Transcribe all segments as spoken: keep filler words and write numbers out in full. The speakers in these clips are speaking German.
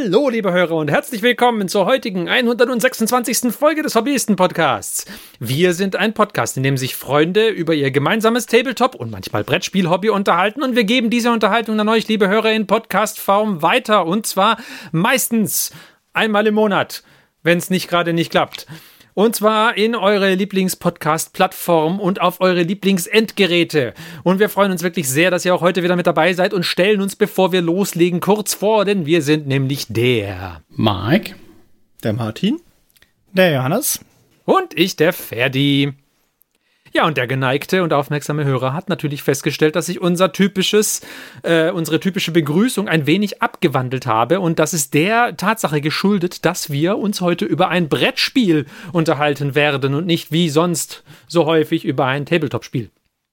Hallo, liebe Hörer, und herzlich willkommen zur heutigen hundertsechsundzwanzigsten Folge des Hobbyisten-Podcasts. Wir sind ein Podcast, in dem sich Freunde über ihr gemeinsames Tabletop- und manchmal Brettspiel-Hobby unterhalten, und wir geben diese Unterhaltung an euch, liebe Hörer, in Podcast-Form weiter, und zwar meistens einmal im Monat, wenn es nicht gerade nicht klappt. Und zwar in eure Lieblings-Podcast-Plattform und auf eure Lieblings-Endgeräte. Und wir freuen uns wirklich sehr, dass ihr auch heute wieder mit dabei seid und stellen uns, bevor wir loslegen, kurz vor, denn wir sind nämlich der Mike, der Martin, der Johannes und ich, der Ferdi. Ja, und der geneigte und aufmerksame Hörer hat natürlich festgestellt, dass ich unser typisches, äh, unsere typische Begrüßung ein wenig abgewandelt habe, und das ist der Tatsache geschuldet, dass wir uns heute über ein Brettspiel unterhalten werden und nicht wie sonst so häufig über ein Tabletop-Spiel.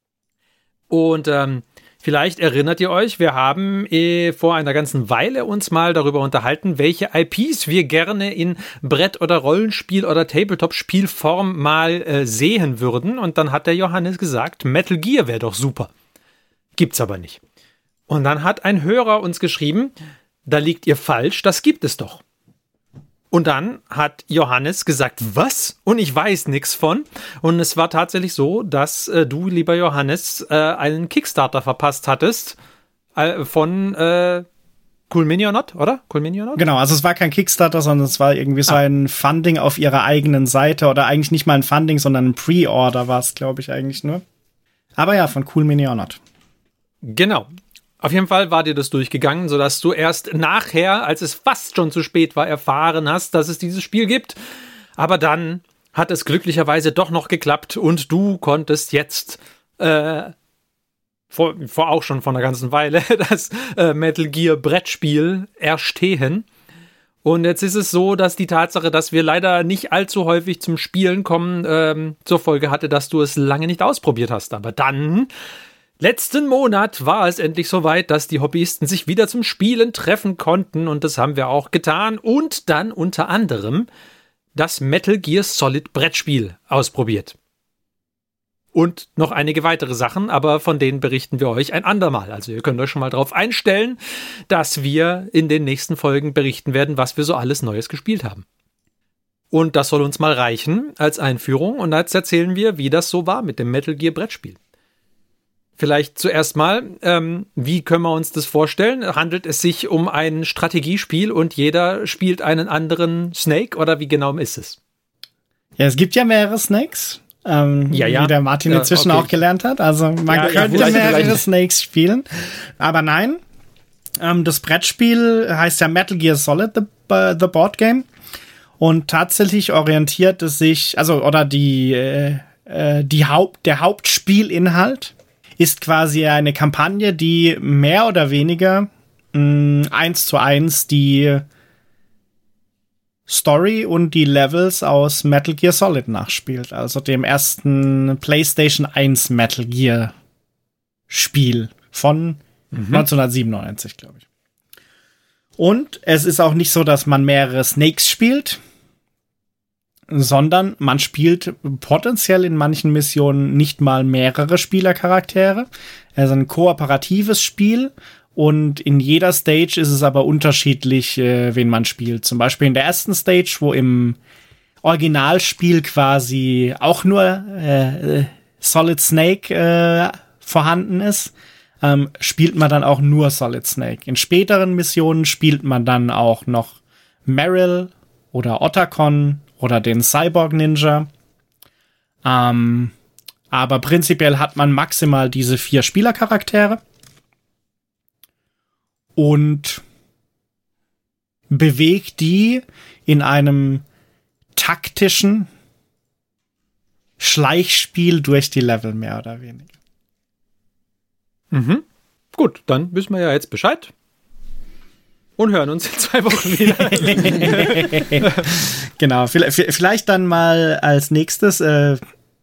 Und ähm, vielleicht erinnert ihr euch, wir haben eh vor einer ganzen Weile uns mal darüber unterhalten, welche I Ps wir gerne in Brett- oder Rollenspiel- oder Tabletop-Spielform mal äh, sehen würden. Und dann hat der Johannes gesagt, Metal Gear wäre doch super. Gibt's aber nicht. Und dann hat ein Hörer uns geschrieben, da liegt ihr falsch, das gibt es doch. Und dann hat Johannes gesagt, was? Und ich weiß nichts von. Und es war tatsächlich so, dass äh, du, lieber Johannes, äh, einen Kickstarter verpasst hattest äh, von äh, Cool Mini or Not, oder? Cool Mini or Not? Genau, also es war kein Kickstarter, sondern es war irgendwie so ah. ein Funding auf ihrer eigenen Seite. Oder eigentlich nicht mal ein Funding, sondern ein Pre-Order war es, glaube ich, eigentlich nur. Aber ja, von Cool Mini or Not. Genau. Auf jeden Fall war dir das durchgegangen, sodass du erst nachher, als es fast schon zu spät war, erfahren hast, dass es dieses Spiel gibt. Aber dann hat es glücklicherweise doch noch geklappt und du konntest jetzt, äh, vor, vor auch schon vor einer ganzen Weile, das äh, Metal Gear Brettspiel erstehen. Und jetzt ist es so, dass die Tatsache, dass wir leider nicht allzu häufig zum Spielen kommen, ähm, zur Folge hatte, dass du es lange nicht ausprobiert hast. Aber dann... Letzten Monat war es endlich soweit, dass die Hobbyisten sich wieder zum Spielen treffen konnten, und das haben wir auch getan, und dann unter anderem das Metal Gear Solid Brettspiel ausprobiert. Und noch einige weitere Sachen, aber von denen berichten wir euch ein andermal. Also ihr könnt euch schon mal drauf einstellen, dass wir in den nächsten Folgen berichten werden, was wir so alles Neues gespielt haben. Und das soll uns mal reichen als Einführung, und jetzt erzählen wir, wie das so war mit dem Metal Gear Brettspiel. Vielleicht zuerst mal, ähm, wie können wir uns das vorstellen? Handelt es sich um ein Strategiespiel und jeder spielt einen anderen Snake, oder wie genau ist es? Ja, es gibt ja mehrere Snakes, ähm, ja, ja. wie der Martin inzwischen ja, okay. auch gelernt hat. Also man ja, könnte ja, mehrere Snakes spielen, aber nein. Ähm, das Brettspiel heißt ja Metal Gear Solid, the, uh, the Board Game. Und tatsächlich orientiert es sich, also oder die, äh, die Haupt, der Hauptspielinhalt ist quasi eine Kampagne, die mehr oder weniger mh, eins zu eins die Story und die Levels aus Metal Gear Solid nachspielt. Also dem ersten PlayStation eins Metal Gear Spiel von mhm. neunzehnhundertsiebenundneunzig, glaube ich. Und es ist auch nicht so, dass man mehrere Snakes spielt, sondern man spielt potenziell in manchen Missionen nicht mal mehrere Spielercharaktere. Es ist ein kooperatives Spiel, und in jeder Stage ist es aber unterschiedlich, äh, wen man spielt. Zum Beispiel in der ersten Stage, wo im Originalspiel quasi auch nur äh, Solid Snake äh, vorhanden ist, ähm, spielt man dann auch nur Solid Snake. In späteren Missionen spielt man dann auch noch Meryl oder Otacon oder den Cyborg Ninja. Ähm, aber prinzipiell hat man maximal diese vier Spielercharaktere und bewegt die in einem taktischen Schleichspiel durch die Level, mehr oder weniger. Mhm. Gut, dann wissen wir ja jetzt Bescheid. Und hören uns in zwei Wochen wieder. Genau, vielleicht dann mal als nächstes, äh,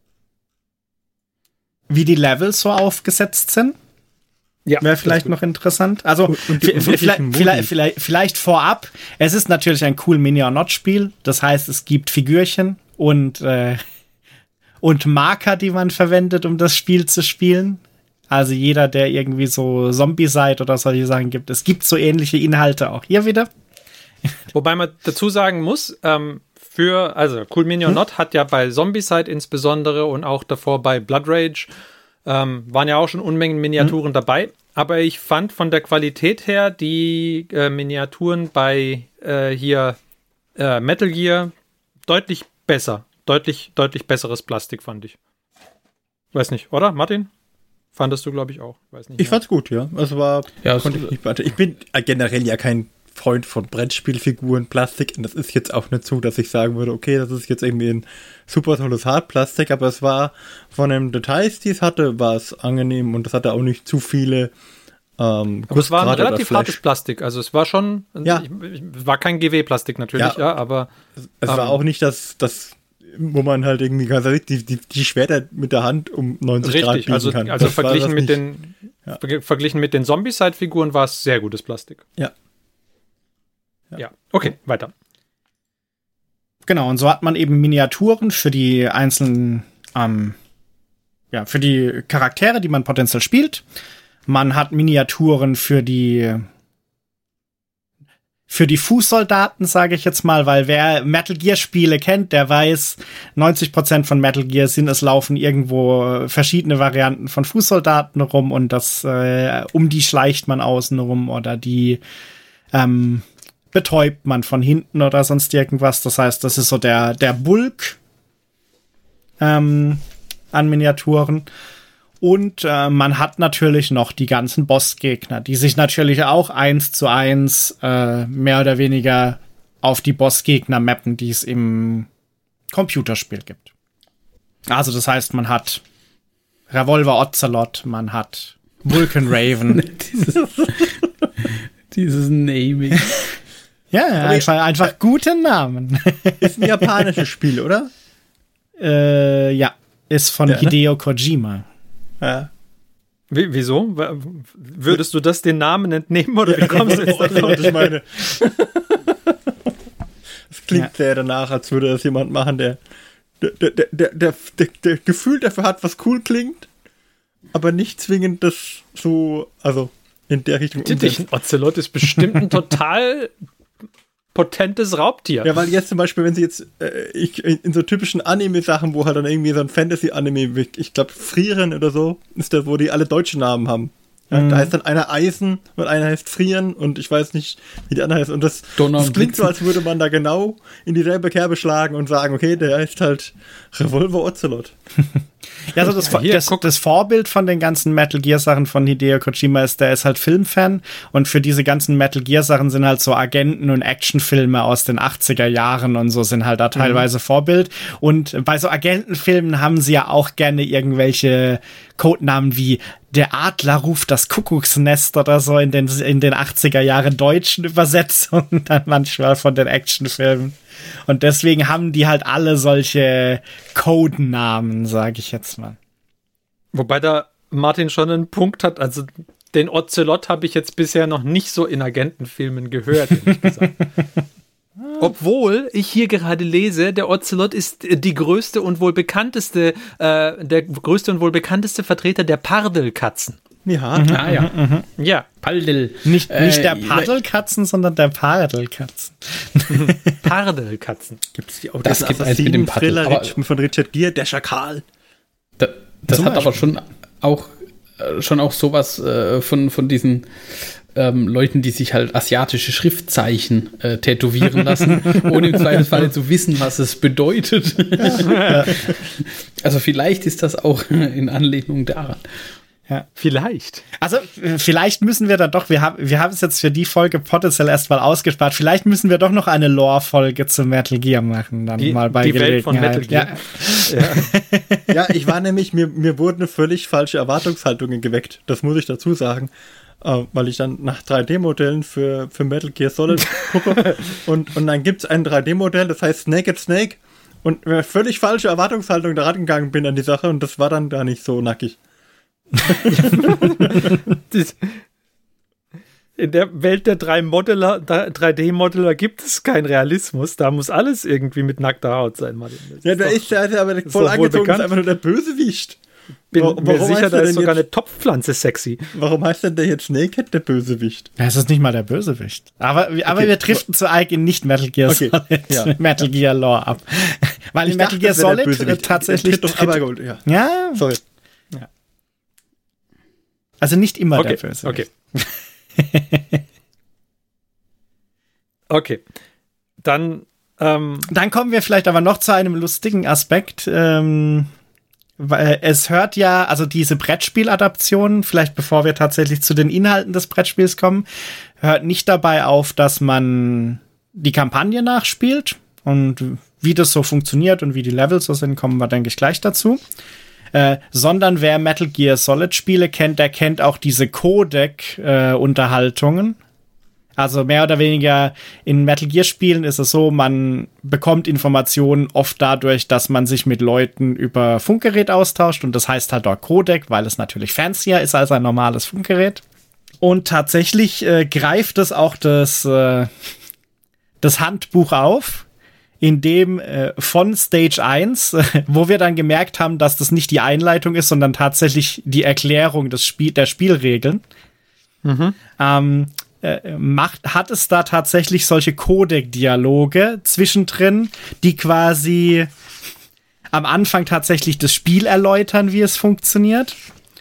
wie die Levels so aufgesetzt sind. Ja, wäre vielleicht noch interessant. Also und, und die, vielleicht, vielleicht, vielleicht, vielleicht vorab, es ist natürlich ein cool Mini or Not Spiel. Das heißt, es gibt Figürchen und, äh, und Marker, die man verwendet, um das Spiel zu spielen. Also jeder, der irgendwie so Zombie-Side oder solche Sachen gibt. Es gibt so ähnliche Inhalte auch hier wieder. Wobei man dazu sagen muss, ähm, für, also Cool Mini or Not hat ja bei Zombicide insbesondere und auch davor bei Blood Rage ähm, waren ja auch schon Unmengen Miniaturen hm. dabei. Aber ich fand von der Qualität her die äh, Miniaturen bei äh, hier äh, Metal Gear deutlich besser. Deutlich, deutlich besseres Plastik, fand ich. Weiß nicht, oder, Martin? Fandest du, glaube ich, auch. Weiß nicht ich fand's gut, ja. Es war, ja, konnte ich nicht beantworten. Ich bin generell ja kein Freund von Brettspielfiguren, Plastik. Und das ist jetzt auch nicht so, dass ich sagen würde, okay, das ist jetzt irgendwie ein super tolles Hartplastik. Aber es war von den Details, die es hatte, war es angenehm. Und es hatte auch nicht zu viele ähm, aber es war ein relativ hartes Plastik. Also es war schon, ja. ich, ich, war kein G W-Plastik natürlich, ja, ja aber es, es ähm, war auch nicht das, das wo man halt irgendwie die, die, die Schwerter mit der Hand um neunzig richtig, Grad biegen also, kann. Also das verglichen mit, den, ja. ver- verglichen mit den Zombicide-Figuren war es sehr gutes Plastik. Ja. Ja, ja. Okay, weiter. Genau, und so hat man eben Miniaturen für die einzelnen, ähm, ja, für die Charaktere, die man potenziell spielt. Man hat Miniaturen für die Für die Fußsoldaten, sage ich jetzt mal, weil wer Metal Gear Spiele kennt, der weiß, neunzig Prozent von Metal Gear sind, es laufen irgendwo verschiedene Varianten von Fußsoldaten rum und das äh, um die schleicht man außen rum oder die ähm, betäubt man von hinten oder sonst irgendwas. Das heißt, das ist so der der Bulk ähm, an Miniaturen. Und äh, man hat natürlich noch die ganzen Bossgegner, die sich natürlich auch eins zu eins äh, mehr oder weniger auf die Bossgegner mappen, die es im Computerspiel gibt. Also das heißt, man hat Revolver Ocelot, man hat Vulcan Raven. dieses, dieses Naming. Ja, einfach, einfach gute Namen. Ist ein japanisches Spiel, oder? äh, ja, ist von ja, ne? Hideo Kojima. Ja. Wie, wieso? Würdest du das den Namen entnehmen oder wie kommst du jetzt darauf? Ich meine, das klingt ja. sehr danach, als würde das jemand machen, der der, der, der, der, der, der Gefühl dafür hat, was cool klingt, aber nicht zwingend das so, also in der Richtung umsetzt. Ein Ocelot ist bestimmt ein total potentes Raubtier. Ja, weil jetzt zum Beispiel, wenn sie jetzt äh, ich, in so typischen Anime-Sachen, wo halt dann irgendwie so ein Fantasy-Anime, ich glaube Frieren oder so, ist da, wo die alle deutsche Namen haben. Ja, mhm. Da heißt dann einer Eisen und einer heißt Frieren und ich weiß nicht, wie die andere heißt. Und das, das klingt so, als würde man da genau in dieselbe Kerbe schlagen und sagen, okay, der heißt halt Revolver Ocelot. Ja, also das, Hier, das, das Vorbild von den ganzen Metal Gear Sachen von Hideo Kojima ist, der ist halt Filmfan und für diese ganzen Metal Gear Sachen sind halt so Agenten- und Actionfilme aus den achtziger Jahren und so sind halt da teilweise mhm. Vorbild. Und bei so Agentenfilmen haben sie ja auch gerne irgendwelche Codenamen wie Der Adler ruft das Kuckucksnest oder so in den, in den achtziger Jahren deutschen Übersetzungen dann manchmal von den Actionfilmen. Und deswegen haben die halt alle solche Codenamen, sage ich jetzt mal. Wobei da Martin schon einen Punkt hat, also den Ocelot habe ich jetzt bisher noch nicht so in Agentenfilmen gehört, ehrlich gesagt. Obwohl ich hier gerade lese, der Ocelot ist die größte und wohl bekannteste, äh, der größte und wohl bekannteste Vertreter der Pardelkatzen. Ja, mhm, ah, ja. Mhm. Ja, Paldel. Nicht, äh, nicht der Paddelkatzen, sondern der Pardelkatzen. Pardelkatzen. Gibt es die auch? Das, das gibt eins mit dem Paddel. Aber von Richard Gere, der Schakal. Da, das hat aber schon auch, äh, schon auch sowas äh, von, von diesen ähm, Leuten, die sich halt asiatische Schriftzeichen äh, tätowieren lassen, ohne im Zweifelsfall zu wissen, was es bedeutet. Ja. Also vielleicht ist das auch in Anlehnung daran. Ja. Vielleicht. Also, vielleicht müssen wir da doch, wir haben wir haben es jetzt für die Folge potenziell erstmal ausgespart, vielleicht müssen wir doch noch eine Lore-Folge zu Metal Gear machen, dann die, mal bei die Gelegenheit. Welt von Metal Gear. Ja, ja. Ja, ich war nämlich, mir, mir wurden völlig falsche Erwartungshaltungen geweckt, das muss ich dazu sagen, äh, weil ich dann nach drei D-Modellen für, für Metal Gear Solid gucke und, und dann gibt es ein drei D-Modell, das heißt Naked Snake und mir völlig falsche Erwartungshaltung da rangegangen bin an die Sache und das war dann gar nicht so nackig. In der Welt der drei Modeller, drei D-Modeller gibt es keinen Realismus. Da muss alles irgendwie mit nackter Haut sein, Martin. Ja, da ist der aber voll angezogen, ist einfach nur der Bösewicht. bin Warum mir sicher, heißt da er ist denn sogar jetzt- eine Topfpflanze sexy. Warum heißt denn der jetzt Snakehead der Bösewicht? Ja, es ist nicht mal der Bösewicht. Aber, aber Okay. wir driften zu Ike in nicht Metal Gear Okay, Solid, ja. Metal Gear Lore ab. Weil in Ich Metal dachte, Gear das wäre der Solid äh, Bösewicht. tatsächlich Der tritt doch aber gut, ja. ja, Sorry. also nicht immer Okay, der Bösewicht. okay. Okay. Dann, ähm, Dann kommen wir vielleicht aber noch zu einem lustigen Aspekt. Ähm, weil es hört ja, also diese Brettspieladaption, vielleicht bevor wir tatsächlich zu den Inhalten des Brettspiels kommen, hört nicht dabei auf, dass man die Kampagne nachspielt. Und wie das so funktioniert und wie die Levels so sind, kommen wir, denke ich, gleich dazu. Äh, sondern wer Metal Gear Solid Spiele kennt, der kennt auch diese Codec-Unterhaltungen. Also mehr oder weniger in Metal Gear Spielen ist es so, man bekommt Informationen oft dadurch, dass man sich mit Leuten über Funkgerät austauscht und das heißt halt dort Codec, weil es natürlich fancier ist als ein normales Funkgerät. Und tatsächlich äh, greift es auch das, äh, das Handbuch auf, in dem äh, von Stage eins, äh, wo wir dann gemerkt haben, dass das nicht die Einleitung ist, sondern tatsächlich die Erklärung des Spiel der Spielregeln. mhm. Ähm, äh, macht, hat es da tatsächlich solche Codec-Dialoge zwischendrin, die quasi am Anfang tatsächlich das Spiel erläutern, wie es funktioniert.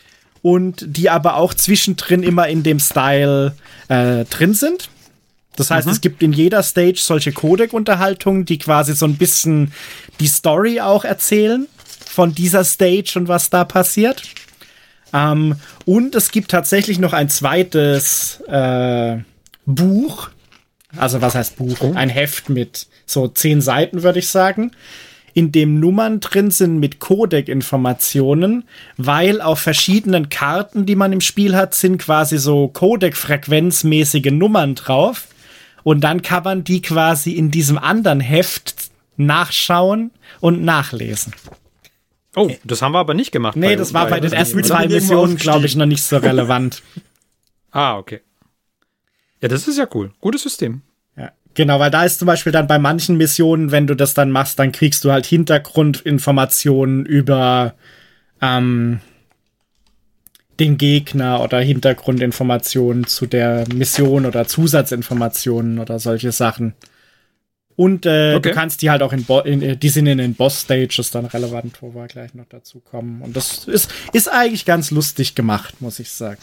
Und die aber auch zwischendrin immer in dem Style äh, drin sind. Das heißt, Mhm. es gibt in jeder Stage solche Codec-Unterhaltungen, die quasi so ein bisschen die Story auch erzählen von dieser Stage und was da passiert. Ähm, und es gibt tatsächlich noch ein zweites äh, Buch. Also was heißt Buch? Oh. Ein Heft mit so zehn Seiten, würde ich sagen, in dem Nummern drin sind mit Codec-Informationen, weil auf verschiedenen Karten, die man im Spiel hat, sind quasi so Codec-frequenzmäßige Nummern drauf. Und dann kann man die quasi in diesem anderen Heft nachschauen und nachlesen. Oh, das haben wir aber nicht gemacht. Nee, das war bei den ersten zwei Oder Missionen, irgendwo glaube ich, noch nicht so relevant. Ah, okay. Ja, das ist ja cool. Gutes System. Ja, genau, weil da ist zum Beispiel dann bei manchen Missionen, wenn du das dann machst, dann kriegst du halt Hintergrundinformationen über ähm, den Gegner oder Hintergrundinformationen zu der Mission oder Zusatzinformationen oder solche Sachen. Und äh, Okay. du kannst die halt auch in, Bo in die sind in den Boss-Stages dann relevant, wo wir gleich noch dazu kommen. Und das ist, ist eigentlich ganz lustig gemacht, muss ich sagen.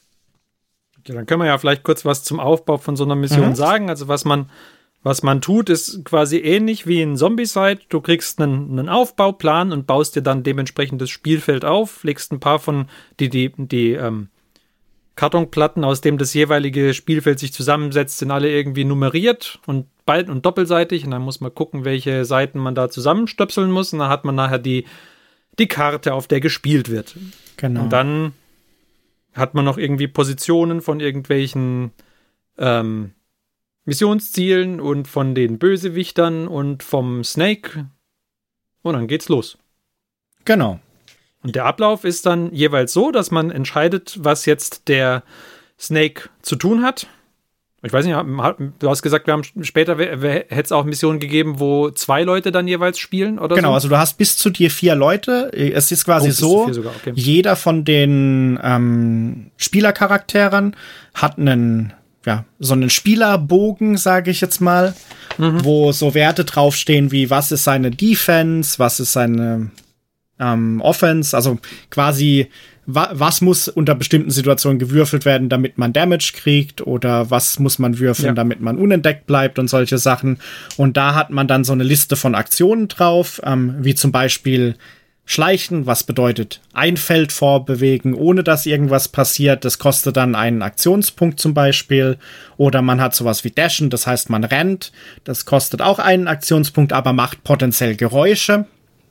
Ja, dann können wir ja vielleicht kurz was zum Aufbau von so einer Mission Mhm. sagen. Also was man, was man tut, ist quasi ähnlich wie in Zombicide. Du kriegst einen, einen Aufbauplan und baust dir dann dementsprechend das Spielfeld auf, legst ein paar von die, die, die ähm, Kartonplatten, aus dem das jeweilige Spielfeld sich zusammensetzt, sind alle irgendwie nummeriert und beid- und doppelseitig. Und dann muss man gucken, welche Seiten man da zusammenstöpseln muss. Und dann hat man nachher die, die Karte, auf der gespielt wird. Genau. Und dann hat man noch irgendwie Positionen von irgendwelchen ähm, Missionszielen und von den Bösewichtern und vom Snake. Und dann geht's los. Genau. Und der Ablauf ist dann jeweils so, dass man entscheidet, was jetzt der Snake zu tun hat. Ich weiß nicht, du hast gesagt, wir haben später hätte es auch Missionen gegeben, wo zwei Leute dann jeweils spielen oder Genau, so? also du hast bis zu dir vier Leute. Es ist quasi Oh, bis zu so, vier sogar, okay. jeder von den ähm, Spielercharakteren hat einen, ja, so einen Spielerbogen, sage ich jetzt mal, Mhm. wo so Werte draufstehen wie, was ist seine Defense, was ist seine ähm, Offense, also quasi wa was muss unter bestimmten Situationen gewürfelt werden, damit man Damage kriegt oder was muss man würfeln, Ja. damit man unentdeckt bleibt und solche Sachen. Und da hat man dann so eine Liste von Aktionen drauf, ähm, wie zum Beispiel Schleichen, was bedeutet ein Feld vorbewegen, ohne dass irgendwas passiert. Das kostet dann einen Aktionspunkt zum Beispiel. Oder man hat sowas wie Dashen, das heißt man rennt. Das kostet auch einen Aktionspunkt, aber macht potenziell Geräusche.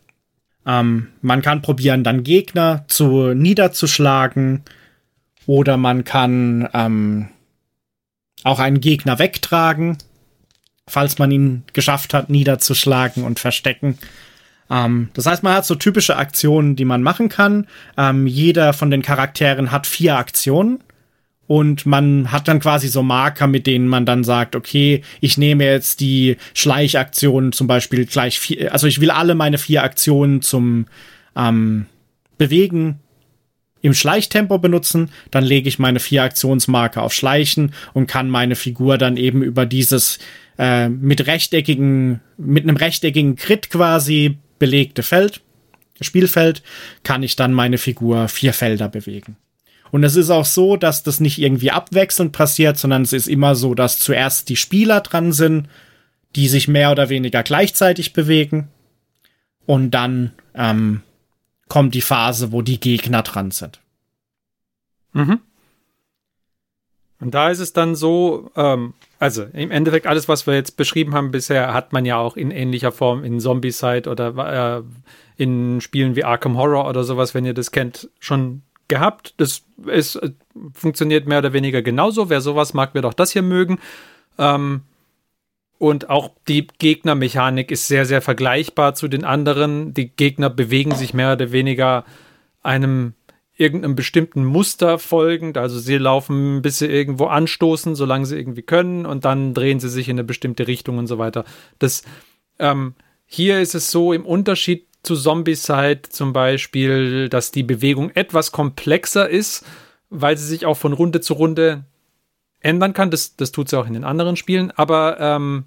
Ähm, man kann probieren, dann Gegner zu niederzuschlagen. Oder man kann ähm, auch einen Gegner wegtragen, falls man ihn geschafft hat, niederzuschlagen und verstecken. Ähm, das heißt, man hat so typische Aktionen, die man machen kann. Ähm, jeder von den Charakteren hat vier Aktionen. Und man hat dann quasi so Marker, mit denen man dann sagt, okay, ich nehme jetzt die Schleichaktionen zum Beispiel gleich vier, also ich will alle meine vier Aktionen zum, ähm, Bewegen im Schleichtempo benutzen, dann lege ich meine vier Aktionsmarker auf Schleichen und kann meine Figur dann eben über dieses äh, mit rechteckigen, mit einem rechteckigen Grid quasi belegte Feld, Spielfeld, kann ich dann meine Figur vier Felder bewegen. Und es ist auch so, dass das nicht irgendwie abwechselnd passiert, sondern es ist immer so, dass zuerst die Spieler dran sind, die sich mehr oder weniger gleichzeitig bewegen und dann ähm, kommt die Phase, wo die Gegner dran sind. Mhm. Und da ist es dann so, ähm, also im Endeffekt alles, was wir jetzt beschrieben haben bisher, hat man ja auch in ähnlicher Form in Zombicide oder äh, in Spielen wie Arkham Horror oder sowas, wenn ihr das kennt, schon gehabt. Das ist, äh, funktioniert mehr oder weniger genauso. Wer sowas mag, wird auch das hier mögen. Ähm, Und auch die Gegnermechanik ist sehr, sehr vergleichbar zu den anderen. Die Gegner bewegen sich mehr oder weniger einem irgendeinem bestimmten Muster folgend. Also sie laufen, bis sie irgendwo anstoßen, solange sie irgendwie können. Und dann drehen sie sich in eine bestimmte Richtung und so weiter. Das, ähm, hier ist es so, im Unterschied zu Zombicide zum Beispiel, dass die Bewegung etwas komplexer ist, weil sie sich auch von Runde zu Runde ändern kann. Das, das tut sie auch in den anderen Spielen. Aber ähm,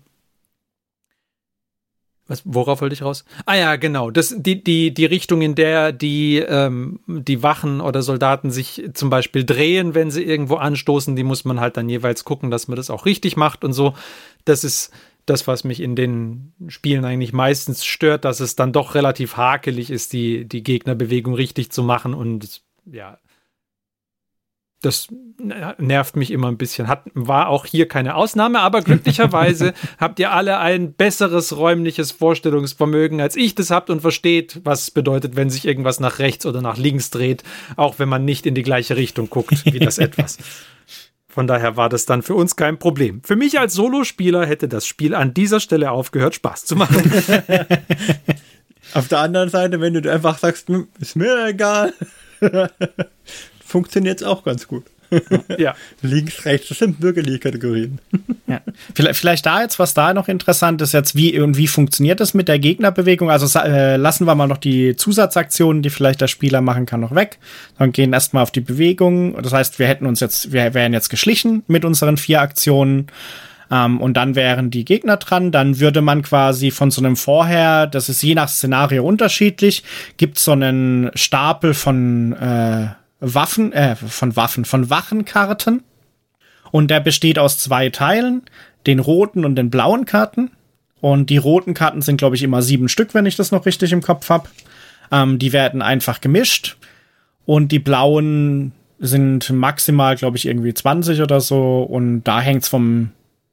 was, worauf wollte ich raus? Ah ja, genau. Das, die, die, die Richtung, in der die, ähm, die Wachen oder Soldaten sich zum Beispiel drehen, wenn sie irgendwo anstoßen, die muss man halt dann jeweils gucken, dass man das auch richtig macht und so. Das ist das, was mich in den Spielen eigentlich meistens stört, dass es dann doch relativ hakelig ist, die, die Gegnerbewegung richtig zu machen und ja, das nervt mich immer ein bisschen. Hat, war auch hier keine Ausnahme, aber glücklicherweise habt ihr alle ein besseres räumliches Vorstellungsvermögen, als ich das habt und versteht, was es bedeutet, wenn sich irgendwas nach rechts oder nach links dreht, auch wenn man nicht in die gleiche Richtung guckt, wie das etwas. Von daher war das dann für uns kein Problem. Für mich als Solospieler hätte das Spiel an dieser Stelle aufgehört, Spaß zu machen. Auf der anderen Seite, wenn du einfach sagst, ist mir egal, funktioniert es auch ganz gut. Ja. Links, rechts, das sind bürgerliche Kategorien. Ja. Vielleicht, vielleicht da jetzt, was da noch interessant ist, jetzt wie und wie funktioniert das mit der Gegnerbewegung? Also äh, lassen wir mal noch die Zusatzaktionen, die vielleicht der Spieler machen kann, noch weg. Dann gehen erstmal auf die Bewegung. Das heißt, wir hätten uns jetzt, wir wären jetzt geschlichen mit unseren vier Aktionen. Um, und dann wären die Gegner dran, dann würde man quasi von so einem vorher, das ist je nach Szenario unterschiedlich, gibt so einen Stapel von äh, Waffen, äh, von Waffen, von Wachenkarten. Und der besteht aus zwei Teilen, den roten und den blauen Karten. Und die roten Karten sind, glaube ich, immer sieben Stück, wenn ich das noch richtig im Kopf habe. Ähm, die werden einfach gemischt. Und die blauen sind maximal, glaube ich, irgendwie zwanzig oder so. Und da hängt's vom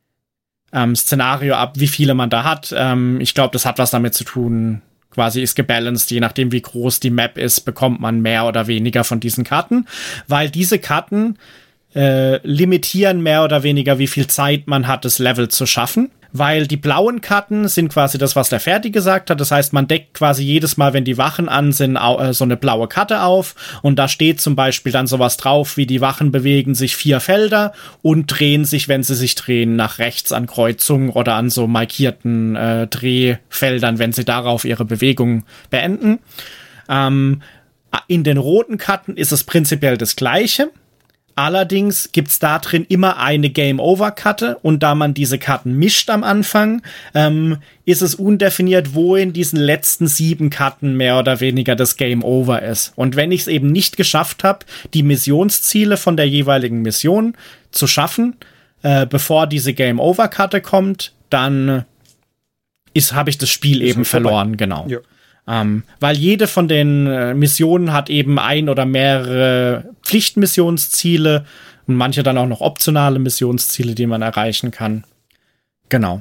ähm, Szenario ab, wie viele man da hat. Ähm, ich glaube, das hat was damit zu tun, quasi ist gebalanced, je nachdem wie groß die Map ist, bekommt man mehr oder weniger von diesen Karten, weil diese Karten äh, limitieren mehr oder weniger, wie viel Zeit man hat, das Level zu schaffen, weil die blauen Karten sind quasi das, was der Ferdi gesagt hat, das heißt, man deckt quasi jedes Mal, wenn die Wachen an sind, äh, so eine blaue Karte auf und da steht zum Beispiel dann sowas drauf, wie die Wachen bewegen sich vier Felder und drehen sich, wenn sie sich drehen, nach rechts an Kreuzungen oder an so markierten äh, Drehfeldern, wenn sie darauf ihre Bewegung beenden. Ähm, in den roten Karten ist es prinzipiell das Gleiche. Allerdings gibt's da drin immer eine Game-Over-Karte und da man diese Karten mischt am Anfang, ähm, ist es undefiniert, wo in diesen letzten sieben Karten mehr oder weniger das Game-Over ist. Und wenn ich es eben nicht geschafft habe, die Missionsziele von der jeweiligen Mission zu schaffen, äh, bevor diese Game-Over-Karte kommt, dann ist habe ich das Spiel ist eben verloren, vorbei. Genau. Ja. Um, weil jede von den äh, Missionen hat eben ein oder mehrere Pflichtmissionsziele und manche dann auch noch optionale Missionsziele, die man erreichen kann. Genau.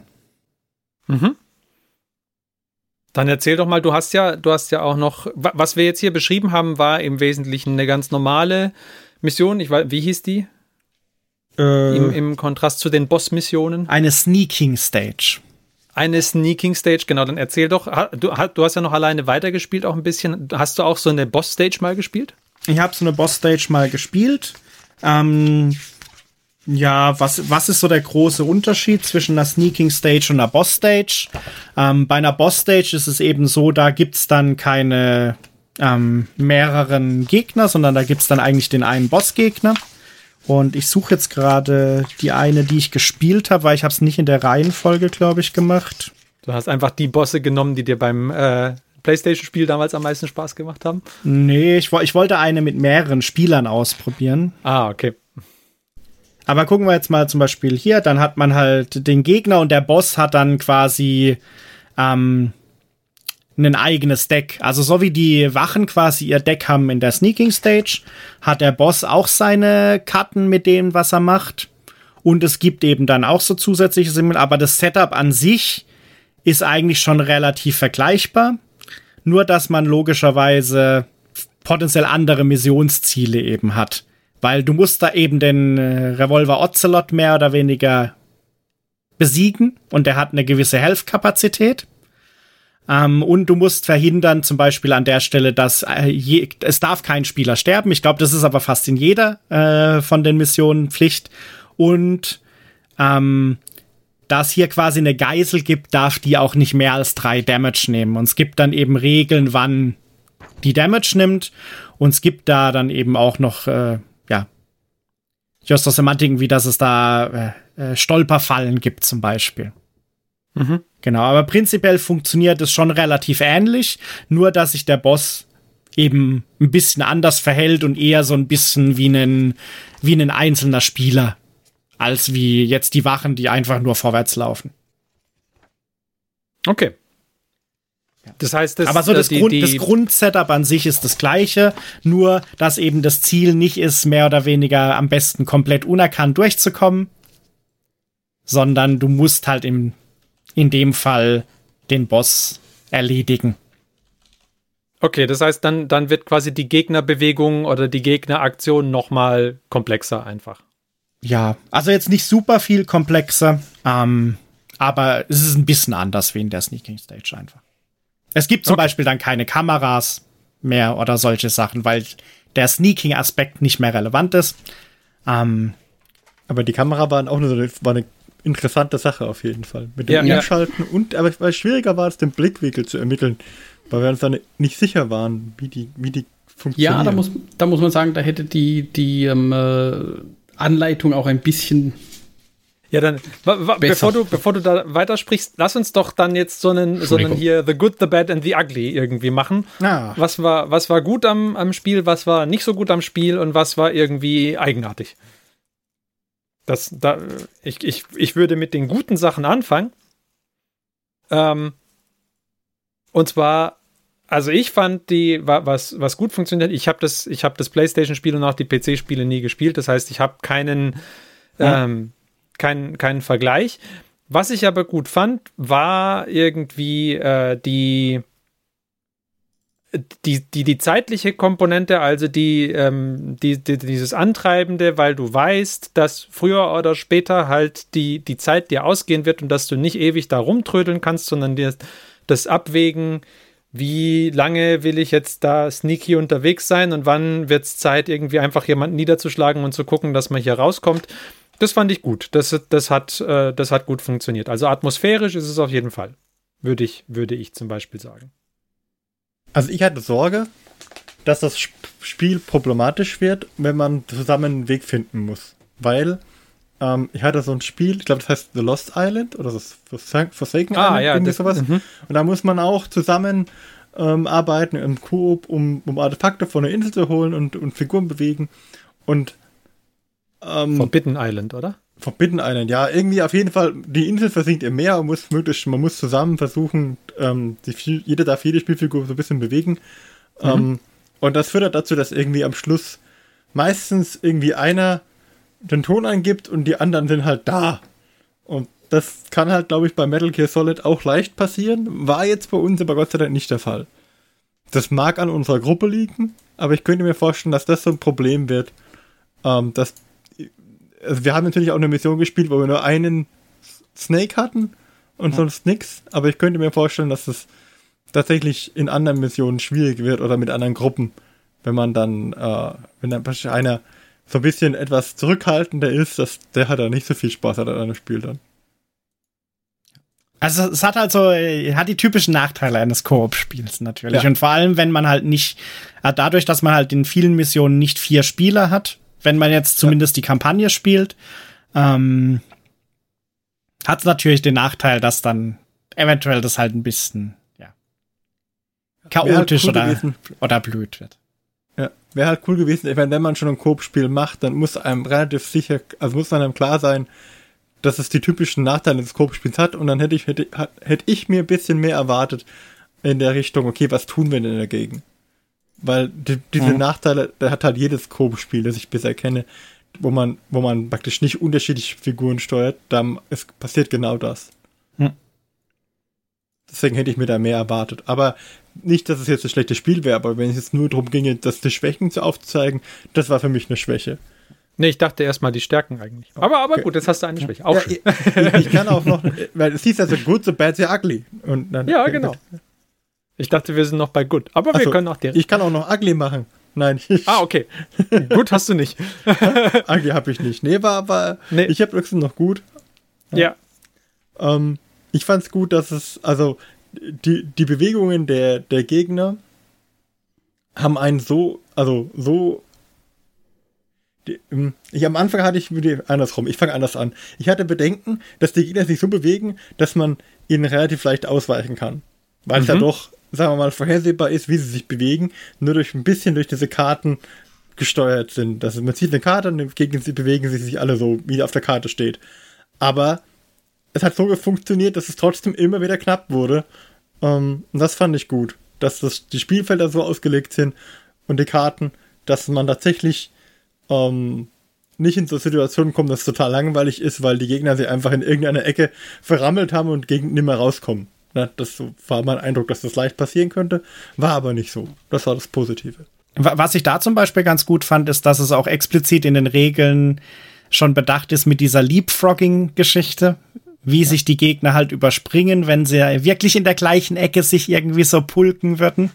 Mhm. Dann erzähl doch mal, du hast ja, du hast ja auch noch, was wir jetzt hier beschrieben haben, war im Wesentlichen eine ganz normale Mission. Ich weiß, wie hieß die? Äh, Im, Im Kontrast zu den Boss-Missionen? Eine Sneaking Stage. Eine Sneaking Stage, genau, dann erzähl doch, du, du hast ja noch alleine weitergespielt auch ein bisschen, hast du auch so eine Boss Stage mal gespielt? Ich habe so eine Boss Stage mal gespielt. Ähm, ja, was, was ist so der große Unterschied zwischen einer Sneaking Stage und einer Boss Stage? Ähm, bei einer Boss Stage ist es eben so, da gibt's dann keine ähm, mehreren Gegner, sondern da gibt's dann eigentlich den einen Bossgegner. Und ich suche jetzt gerade die eine, die ich gespielt habe, weil ich habe es nicht in der Reihenfolge, glaube ich, gemacht. Du hast einfach die Bosse genommen, die dir beim äh, PlayStation-Spiel damals am meisten Spaß gemacht haben? Nee, ich, ich wollte eine mit mehreren Spielern ausprobieren. Ah, okay. Aber gucken wir jetzt mal zum Beispiel hier, dann hat man halt den Gegner und der Boss hat dann quasi ähm, ein eigenes Deck. Also so wie die Wachen quasi ihr Deck haben in der Sneaking Stage, hat der Boss auch seine Karten mit dem, was er macht. Und es gibt eben dann auch so zusätzliche Symbolen, aber das Setup an sich ist eigentlich schon relativ vergleichbar. Nur, dass man logischerweise potenziell andere Missionsziele eben hat. Weil du musst da eben den äh, Revolver Ocelot mehr oder weniger besiegen und der hat eine gewisse Health-Kapazität. Ähm, und du musst verhindern, zum Beispiel an der Stelle, dass äh, je, es darf kein Spieler sterben. Ich glaube, das ist aber fast in jeder äh, von den Missionen Pflicht. Und ähm, da es hier quasi eine Geisel gibt, darf die auch nicht mehr als drei Damage nehmen. Und es gibt dann eben Regeln, wann die Damage nimmt. Und es gibt da dann eben auch noch äh, ja, just aus Semantiken, wie dass es da äh, äh, Stolperfallen gibt zum Beispiel. Mhm. Genau, aber prinzipiell funktioniert es schon relativ ähnlich, nur dass sich der Boss eben ein bisschen anders verhält und eher so ein bisschen wie ein, wie ein einzelner Spieler, als wie jetzt die Wachen, die einfach nur vorwärts laufen. Okay. Das heißt, das, aber so das, die, Grund, die das Grundsetup an sich ist das gleiche, nur dass eben das Ziel nicht ist, mehr oder weniger am besten komplett unerkannt durchzukommen, sondern du musst halt im, in dem Fall den Boss erledigen. Okay, das heißt, dann, dann wird quasi die Gegnerbewegung oder die Gegneraktion noch mal komplexer einfach. Ja, also jetzt nicht super viel komplexer, ähm, aber es ist ein bisschen anders wie in der Sneaking Stage einfach. Es gibt zum okay. Beispiel dann keine Kameras mehr oder solche Sachen, weil der Sneaking-Aspekt nicht mehr relevant ist. Ähm, aber die Kamera war auch eine, war eine interessante Sache auf jeden Fall. Mit dem ja, Umschalten ja. und, aber weil schwieriger war es, den Blickwinkel zu ermitteln, weil wir uns dann nicht sicher waren, wie die, wie die funktionieren. Ja, da muss, da muss man sagen, da hätte die, die ähm, äh, Anleitung auch ein bisschen Ja, dann, bevor du, bevor du da weitersprichst, lass uns doch dann jetzt so einen, so einen hier The Good, The Bad and The Ugly irgendwie machen. Ah. Was war, was war gut am, am Spiel, was war nicht so gut am Spiel und was war irgendwie eigenartig? Das, da, ich, ich, ich würde mit den guten Sachen anfangen. Ähm, und zwar, also ich fand die, was, was gut funktioniert, ich habe das, ich habe das PlayStation-Spiel und auch die P C-Spiele nie gespielt, das heißt, ich habe keinen, ja. ähm, Kein, kein Vergleich. Was ich aber gut fand, war irgendwie äh, die, die, die, die zeitliche Komponente, also die, ähm, die, die, dieses Antreibende, weil du weißt, dass früher oder später halt die, die Zeit dir ausgehen wird und dass du nicht ewig da rumtrödeln kannst, sondern dir das Abwägen, wie lange will ich jetzt da sneaky unterwegs sein und wann wird es Zeit, irgendwie einfach jemanden niederzuschlagen und zu gucken, dass man hier rauskommt. Das fand ich gut. Das, das, hat, äh, das hat gut funktioniert. Also atmosphärisch ist es auf jeden Fall. Würde ich, würde ich zum Beispiel sagen. Also ich hatte Sorge, dass das Spiel problematisch wird, wenn man zusammen einen Weg finden muss. Weil ähm, ich hatte so ein Spiel, ich glaube, das heißt The Lost Island oder das Forsaken ah, Island, ja, irgendwie das, sowas. Mhm. Und da muss man auch zusammen ähm, arbeiten im Koop, um, um Artefakte von der Insel zu holen und, und Figuren bewegen. Und Ähm, Forbidden Island, oder? Forbidden Island, ja. Irgendwie auf jeden Fall, die Insel versinkt im Meer und muss möglichst, man muss zusammen versuchen, ähm, die, jeder darf jede Spielfigur so ein bisschen bewegen. Mhm. Ähm, und das führt dazu, dass irgendwie am Schluss meistens irgendwie einer den Ton angibt und die anderen sind halt da. Und das kann halt, glaube ich, bei Metal Gear Solid auch leicht passieren. War jetzt bei uns aber Gott sei Dank nicht der Fall. Das mag an unserer Gruppe liegen, aber ich könnte mir vorstellen, dass das so ein Problem wird, ähm, dass also wir haben natürlich auch eine Mission gespielt, wo wir nur einen Snake hatten und ja. sonst nichts, aber ich könnte mir vorstellen, dass es tatsächlich in anderen Missionen schwierig wird oder mit anderen Gruppen, wenn man dann, äh, wenn dann einer so ein bisschen etwas zurückhaltender ist, dass der hat da nicht so viel Spaß an einem Spiel dann. Also es hat also hat die typischen Nachteile eines Koop-Spiels natürlich. Ja. Und vor allem, wenn man halt nicht, dadurch, dass man halt in vielen Missionen nicht vier Spieler hat, wenn man jetzt zumindest ja. die Kampagne spielt, ähm, hat es natürlich den Nachteil, dass dann eventuell das halt ein bisschen ja, chaotisch halt cool oder, oder blöd wird. Ja, wäre halt cool gewesen, wenn man schon ein Koop-Spiel macht, dann muss einem relativ sicher, also muss einem klar sein, dass es die typischen Nachteile des Koop-Spiels hat, und dann hätte ich, hätte, hätte ich mir ein bisschen mehr erwartet in der Richtung, okay, was tun wir denn dagegen? Weil die, diese mhm. Nachteile, da hat halt jedes Koop-Spiel, das ich bisher kenne, wo man, wo man praktisch nicht unterschiedliche Figuren steuert, dann ist, passiert genau das. Mhm. Deswegen hätte ich mir da mehr erwartet. Aber nicht, dass es jetzt ein schlechtes Spiel wäre, aber wenn es jetzt nur darum ginge, das die Schwächen zu aufzuzeigen, das war für mich eine Schwäche. Nee, ich dachte erstmal die Stärken eigentlich. Aber, aber gut, jetzt hast du eine Schwäche. Auch ja, schön. Ich, ich kann auch noch, weil es hieß also good, so bad, so ugly. Und dann, ja, genau. Ich dachte, wir sind noch bei good. Aber wir so, können auch direkt. Ich kann auch noch ugly machen. Nein. Ich, ah, okay. Gut hast du nicht. Ugly habe ich nicht. Nee, war aber, nee. Ich habe höchstens noch gut. Ja. ja. Ähm, ich fand es gut, dass es, also die, die Bewegungen der, der Gegner haben einen so, also so Die, ich, am Anfang hatte ich andersrum, ich fange anders an. Ich hatte Bedenken, dass die Gegner sich so bewegen, dass man ihnen relativ leicht ausweichen kann. Weil mhm. es ja doch, sagen wir mal, vorhersehbar ist, wie sie sich bewegen, nur durch ein bisschen durch diese Karten gesteuert sind. Also man zieht eine Karte und gegen sie bewegen sie sich alle so, wie auf der Karte steht. Aber es hat so funktioniert, dass es trotzdem immer wieder knapp wurde. Um, und das fand ich gut. Dass das, die Spielfelder so ausgelegt sind und die Karten, dass man tatsächlich Um, nicht in so Situationen kommt, dass es total langweilig ist, weil die Gegner sich einfach in irgendeiner Ecke verrammelt haben und gegen nicht mehr rauskommen. Na, das war mein Eindruck, dass das leicht passieren könnte, war aber nicht so. Das war das Positive. Was ich da zum Beispiel ganz gut fand, ist, dass es auch explizit in den Regeln schon bedacht ist mit dieser Leapfrogging-Geschichte, wie ja. sich die Gegner halt überspringen, wenn sie wirklich in der gleichen Ecke sich irgendwie so pulken würden.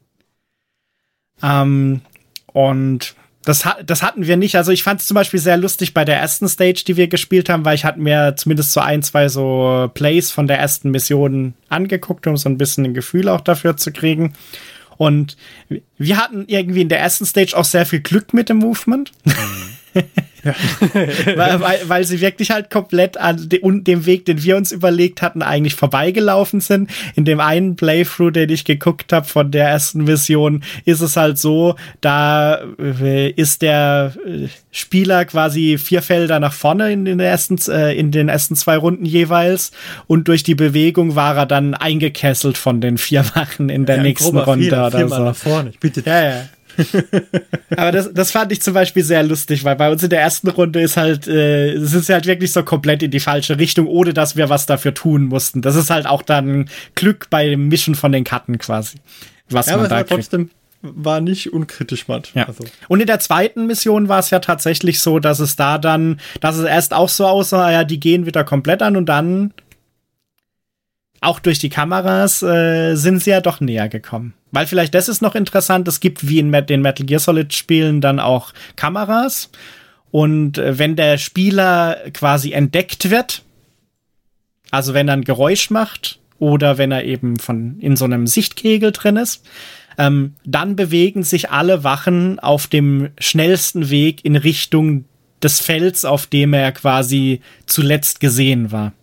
Ähm, und Das, das hatten wir nicht. Also ich fand es zum Beispiel sehr lustig bei der ersten Stage, die wir gespielt haben, weil ich hatte mir zumindest so ein, zwei so Plays von der ersten Mission angeguckt, um so ein bisschen ein Gefühl auch dafür zu kriegen. Und wir hatten irgendwie in der ersten Stage auch sehr viel Glück mit dem Movement. Ja. weil, weil, weil sie wirklich halt komplett an de, dem Weg, den wir uns überlegt hatten, eigentlich vorbeigelaufen sind. In dem einen Playthrough, den ich geguckt habe von der ersten Mission, ist es halt so, da äh, ist der äh, Spieler quasi vier Felder nach vorne in den ersten äh, in den ersten zwei Runden jeweils, und durch die Bewegung war er dann eingekesselt von den vier Wachen in der ja, nächsten Runde vier, oder so. Nach vorne. Ich bitte. Ja, ja. Aber das, das fand ich zum Beispiel sehr lustig, weil bei uns in der ersten Runde ist halt, äh, es ist halt wirklich so komplett in die falsche Richtung, ohne dass wir was dafür tun mussten. Das ist halt auch dann Glück beim Mischen von den Karten quasi, was ja, man aber da es war trotzdem war nicht unkritisch, Matt. Ja. Also. Und in der zweiten Mission war es ja tatsächlich so, dass es da dann, dass es erst auch so aussah, ja, die gehen wieder komplett an, und dann auch durch die Kameras äh, sind sie ja doch näher gekommen. Weil vielleicht das ist noch interessant, es gibt wie in den Metal Gear Solid Spielen dann auch Kameras, und äh, wenn der Spieler quasi entdeckt wird, also wenn er ein Geräusch macht oder wenn er eben von in so einem Sichtkegel drin ist, ähm, dann bewegen sich alle Wachen auf dem schnellsten Weg in Richtung des Felds, auf dem er quasi zuletzt gesehen war.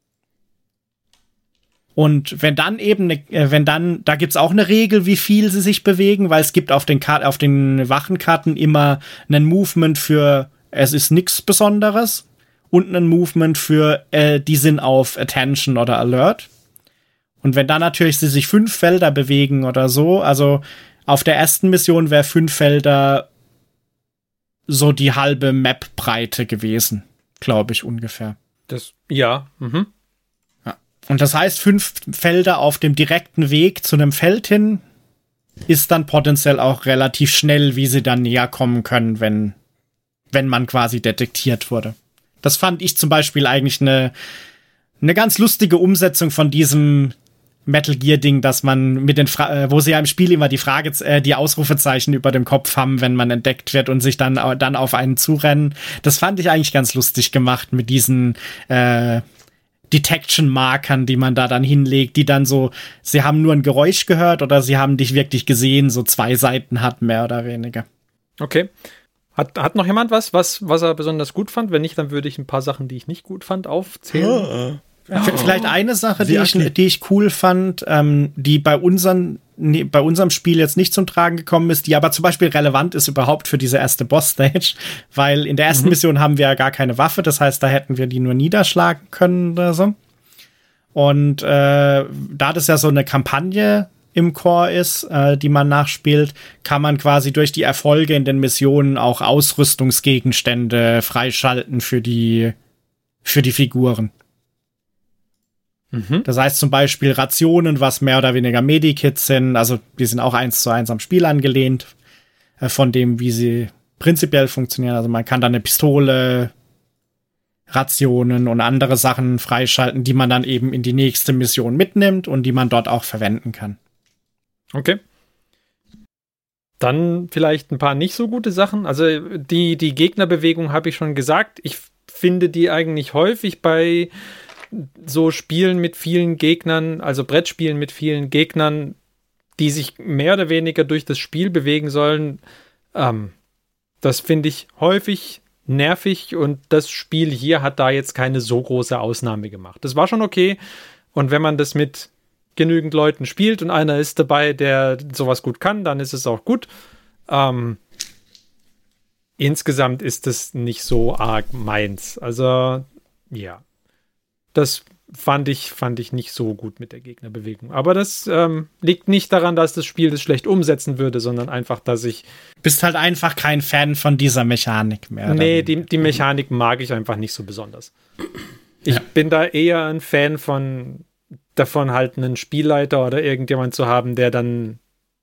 Und wenn dann eben, ne, wenn dann, da gibt's auch eine Regel, wie viel sie sich bewegen, weil es gibt auf den, Kar- auf den Wachenkarten immer einen Movement für, es ist nichts Besonderes, und einen Movement für, äh, die sind auf Attention oder Alert. Und wenn dann natürlich sie sich fünf Felder bewegen oder so, also auf der ersten Mission wäre fünf Felder so die halbe Map-Breite gewesen, glaube ich, ungefähr. Das, ja, mhm. Und das heißt, fünf Felder auf dem direkten Weg zu einem Feld hin ist dann potenziell auch relativ schnell, wie sie dann näher kommen können, wenn, wenn man quasi detektiert wurde. Das fand ich zum Beispiel eigentlich eine, eine ganz lustige Umsetzung von diesem Metal Gear Ding, dass man mit den, Fra- wo sie ja im Spiel immer die Frage, äh, die Ausrufezeichen über dem Kopf haben, wenn man entdeckt wird, und sich dann, dann auf einen zurennen. Das fand ich eigentlich ganz lustig gemacht mit diesen, äh, Detection-Markern, die man da dann hinlegt, die dann so, sie haben nur ein Geräusch gehört oder sie haben dich wirklich gesehen, so zwei Seiten hat, mehr oder weniger. Okay. Hat, hat noch jemand was, was, was er besonders gut fand? Wenn nicht, dann würde ich ein paar Sachen, die ich nicht gut fand, aufzählen. Oh. Ja. Vielleicht eine Sache, die ich, die ich cool fand, ähm, die bei unseren, nee, bei unserem Spiel jetzt nicht zum Tragen gekommen ist, die aber zum Beispiel relevant ist überhaupt für diese erste Boss-Stage, weil in der ersten mhm. Mission haben wir ja gar keine Waffe, das heißt, da hätten wir die nur niederschlagen können oder so. Und äh, da das ja so eine Kampagne im Core ist, äh, die man nachspielt, kann man quasi durch die Erfolge in den Missionen auch Ausrüstungsgegenstände freischalten für die, für die Figuren. Mhm. Das heißt zum Beispiel Rationen, was mehr oder weniger Medikits sind, also die sind auch eins zu eins am Spiel angelehnt, äh, von dem, wie sie prinzipiell funktionieren. Also man kann da eine Pistole, Rationen und andere Sachen freischalten, die man dann eben in die nächste Mission mitnimmt und die man dort auch verwenden kann. Okay. Dann vielleicht ein paar nicht so gute Sachen. Also die, die Gegnerbewegung habe ich schon gesagt. Ich finde die eigentlich häufig bei so Spielen mit vielen Gegnern, also Brettspielen mit vielen Gegnern, die sich mehr oder weniger durch das Spiel bewegen sollen. Ähm, das finde ich häufig nervig und das Spiel hier hat da jetzt keine so große Ausnahme gemacht. Das war schon okay und wenn man das mit genügend Leuten spielt und einer ist dabei, der sowas gut kann, dann ist es auch gut. Ähm, insgesamt ist es nicht so arg meins. Also, ja. Das fand ich, fand ich nicht so gut mit der Gegnerbewegung. Aber das ähm, liegt nicht daran, dass das Spiel das schlecht umsetzen würde, sondern einfach, dass ich... Bist halt einfach kein Fan von dieser Mechanik mehr. Nee, die, die Mechanik mag ich einfach nicht so besonders. Ich ja. bin da eher ein Fan von davon, halt einen Spielleiter oder irgendjemand zu haben, der dann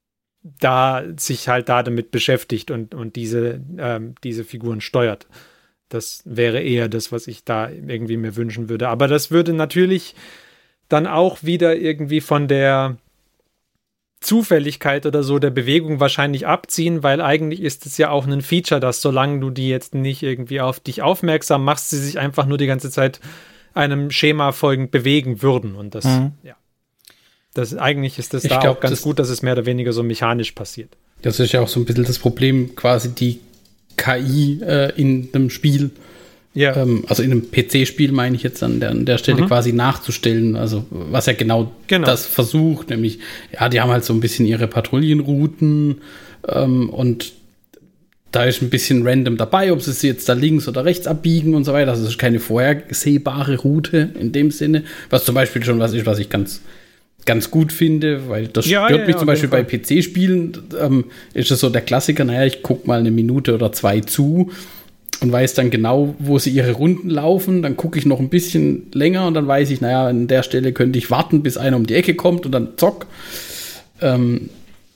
da sich halt da damit beschäftigt und, und diese, ähm, diese Figuren steuert. Das wäre eher das, was ich da irgendwie mir wünschen würde. Aber das würde natürlich dann auch wieder irgendwie von der Zufälligkeit oder so der Bewegung wahrscheinlich abziehen, weil eigentlich ist es ja auch ein Feature, dass solange du die jetzt nicht irgendwie auf dich aufmerksam machst, sie sich einfach nur die ganze Zeit einem Schema folgend bewegen würden. Und das, mhm. ja. Das, eigentlich ist das ich da glaub, auch ganz das, gut, dass es mehr oder weniger so mechanisch passiert. Das ist ja auch so ein bisschen das Problem, quasi die K I äh, in einem Spiel, ja. ähm, also in einem P C-Spiel meine ich jetzt an der, an der Stelle mhm. quasi nachzustellen, also was ja genau, genau das versucht, nämlich, ja, die haben halt so ein bisschen ihre Patrouillenrouten ähm, und da ist ein bisschen random dabei, ob sie jetzt da links oder rechts abbiegen und so weiter, also das ist keine vorhersehbare Route in dem Sinne, was zum Beispiel schon was ist, was ich ganz ganz gut finde, weil das ja, stört ja, mich ja, zum Beispiel bei P C-Spielen, ähm, ist es so der Klassiker, naja, ich gucke mal eine Minute oder zwei zu und weiß dann genau, wo sie ihre Runden laufen, dann gucke ich noch ein bisschen länger und dann weiß ich, naja, an der Stelle könnte ich warten, bis einer um die Ecke kommt und dann zock. Ähm,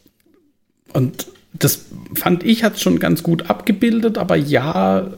und das fand ich, hat es schon ganz gut abgebildet, aber ja,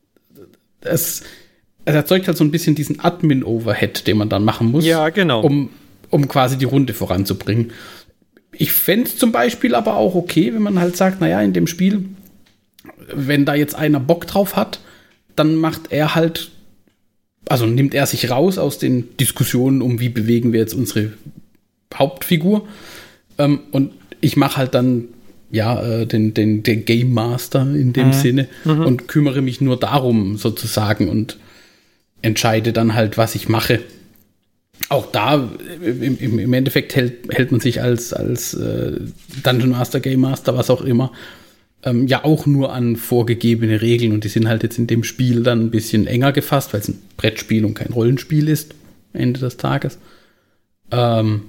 es, es erzeugt halt so ein bisschen diesen Admin-Overhead, den man dann machen muss, ja, genau. um um quasi die Runde voranzubringen. Ich fände es zum Beispiel aber auch okay, wenn man halt sagt, naja, in dem Spiel, wenn da jetzt einer Bock drauf hat, dann macht er halt, also nimmt er sich raus aus den Diskussionen um, wie bewegen wir jetzt unsere Hauptfigur ähm, und ich mache halt dann ja äh, den, den, den Game Master in dem mhm. Sinne mhm. und kümmere mich nur darum sozusagen und entscheide dann halt, was ich mache. Auch da, im, im Endeffekt hält, hält man sich als, als äh, Dungeon Master, Game Master, was auch immer, ähm, ja auch nur an vorgegebene Regeln und die sind halt jetzt in dem Spiel dann ein bisschen enger gefasst, weil es ein Brettspiel und kein Rollenspiel ist, Ende des Tages. Ähm,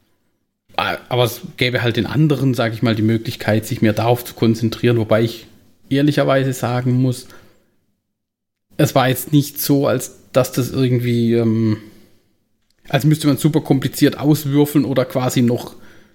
aber es gäbe halt den anderen, sage ich mal, die Möglichkeit, sich mehr darauf zu konzentrieren, wobei ich ehrlicherweise sagen muss, es war jetzt nicht so, als dass das irgendwie ähm, als müsste man super kompliziert auswürfeln oder quasi noch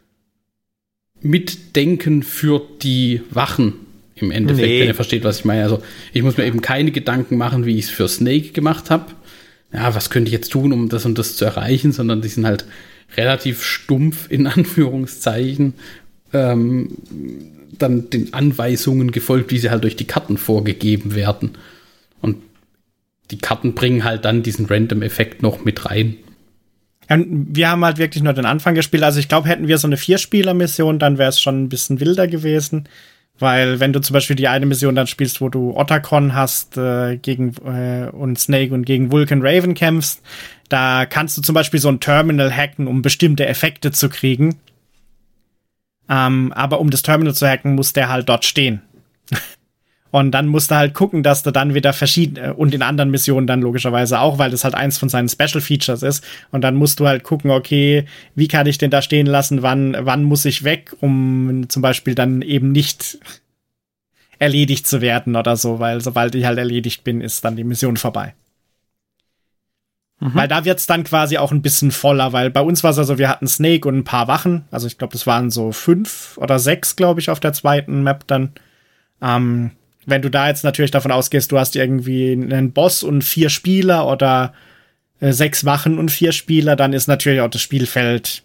mitdenken für die Wachen im Endeffekt, nee. wenn ihr versteht, was ich meine. Also ich muss mir eben keine Gedanken machen, wie ich es für Snake gemacht habe. Ja, was könnte ich jetzt tun, um das und das zu erreichen, sondern die sind halt relativ stumpf, in Anführungszeichen, ähm, dann den Anweisungen gefolgt, wie sie halt durch die Karten vorgegeben werden. Und die Karten bringen halt dann diesen Random-Effekt noch mit rein. Wir haben halt wirklich nur den Anfang gespielt. Also ich glaube, hätten wir so eine Vier-Spieler-Mission, dann wäre es schon ein bisschen wilder gewesen. Weil wenn du zum Beispiel die eine Mission dann spielst, wo du Otacon hast äh, gegen äh, und Snake und gegen Vulcan Raven kämpfst, da kannst du zum Beispiel so ein Terminal hacken, um bestimmte Effekte zu kriegen. Ähm, aber um das Terminal zu hacken, muss der halt dort stehen. Und dann musst du halt gucken, dass du dann wieder verschiedene, und in anderen Missionen dann logischerweise auch, weil das halt eins von seinen Special Features ist. Und dann musst du halt gucken, okay, wie kann ich den da stehen lassen, wann, wann muss ich weg, um zum Beispiel dann eben nicht erledigt zu werden oder so, weil sobald ich halt erledigt bin, ist dann die Mission vorbei. Mhm. Weil da wird's dann quasi auch ein bisschen voller, weil bei uns war es also, wir hatten Snake und ein paar Wachen, also ich glaube, das waren so fünf oder sechs, glaube ich, auf der zweiten Map dann. Ähm, Wenn du da jetzt natürlich davon ausgehst, du hast irgendwie einen Boss und vier Spieler oder äh, sechs Wachen und vier Spieler, dann ist natürlich auch das Spielfeld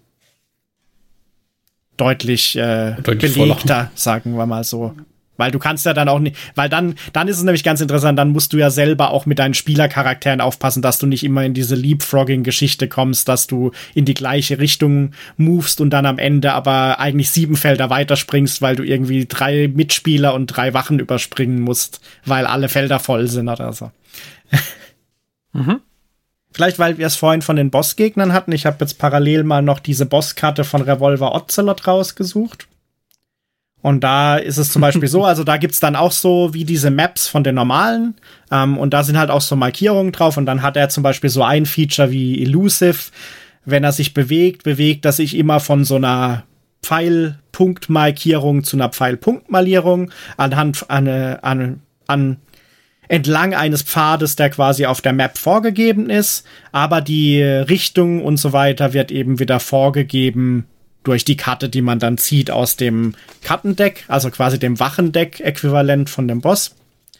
deutlich, äh, deutlich belegter, voller. Sagen wir mal so. Weil du kannst ja dann auch nicht, weil dann, dann ist es nämlich ganz interessant, dann musst du ja selber auch mit deinen Spielercharakteren aufpassen, dass du nicht immer in diese Leapfrogging-Geschichte kommst, dass du in die gleiche Richtung movest und dann am Ende aber eigentlich sieben Felder weiterspringst, weil du irgendwie drei Mitspieler und drei Wachen überspringen musst, weil alle Felder voll sind oder so. Mhm. Vielleicht, weil wir es vorhin von den Bossgegnern hatten. Ich habe jetzt parallel mal noch diese Bosskarte von Revolver Ocelot rausgesucht. Und da ist es zum Beispiel so, also da gibt's dann auch so wie diese Maps von den normalen, ähm, und da sind halt auch so Markierungen drauf, und dann hat er zum Beispiel so ein Feature wie Elusive, wenn er sich bewegt, bewegt er sich immer von so einer Pfeilpunktmarkierung zu einer Pfeilpunktmarkierung anhand an, an, an entlang eines Pfades, der quasi auf der Map vorgegeben ist, aber die Richtung und so weiter wird eben wieder vorgegeben durch die Karte, die man dann zieht aus dem Kartendeck, also quasi dem Wachendeck-Äquivalent von dem Boss.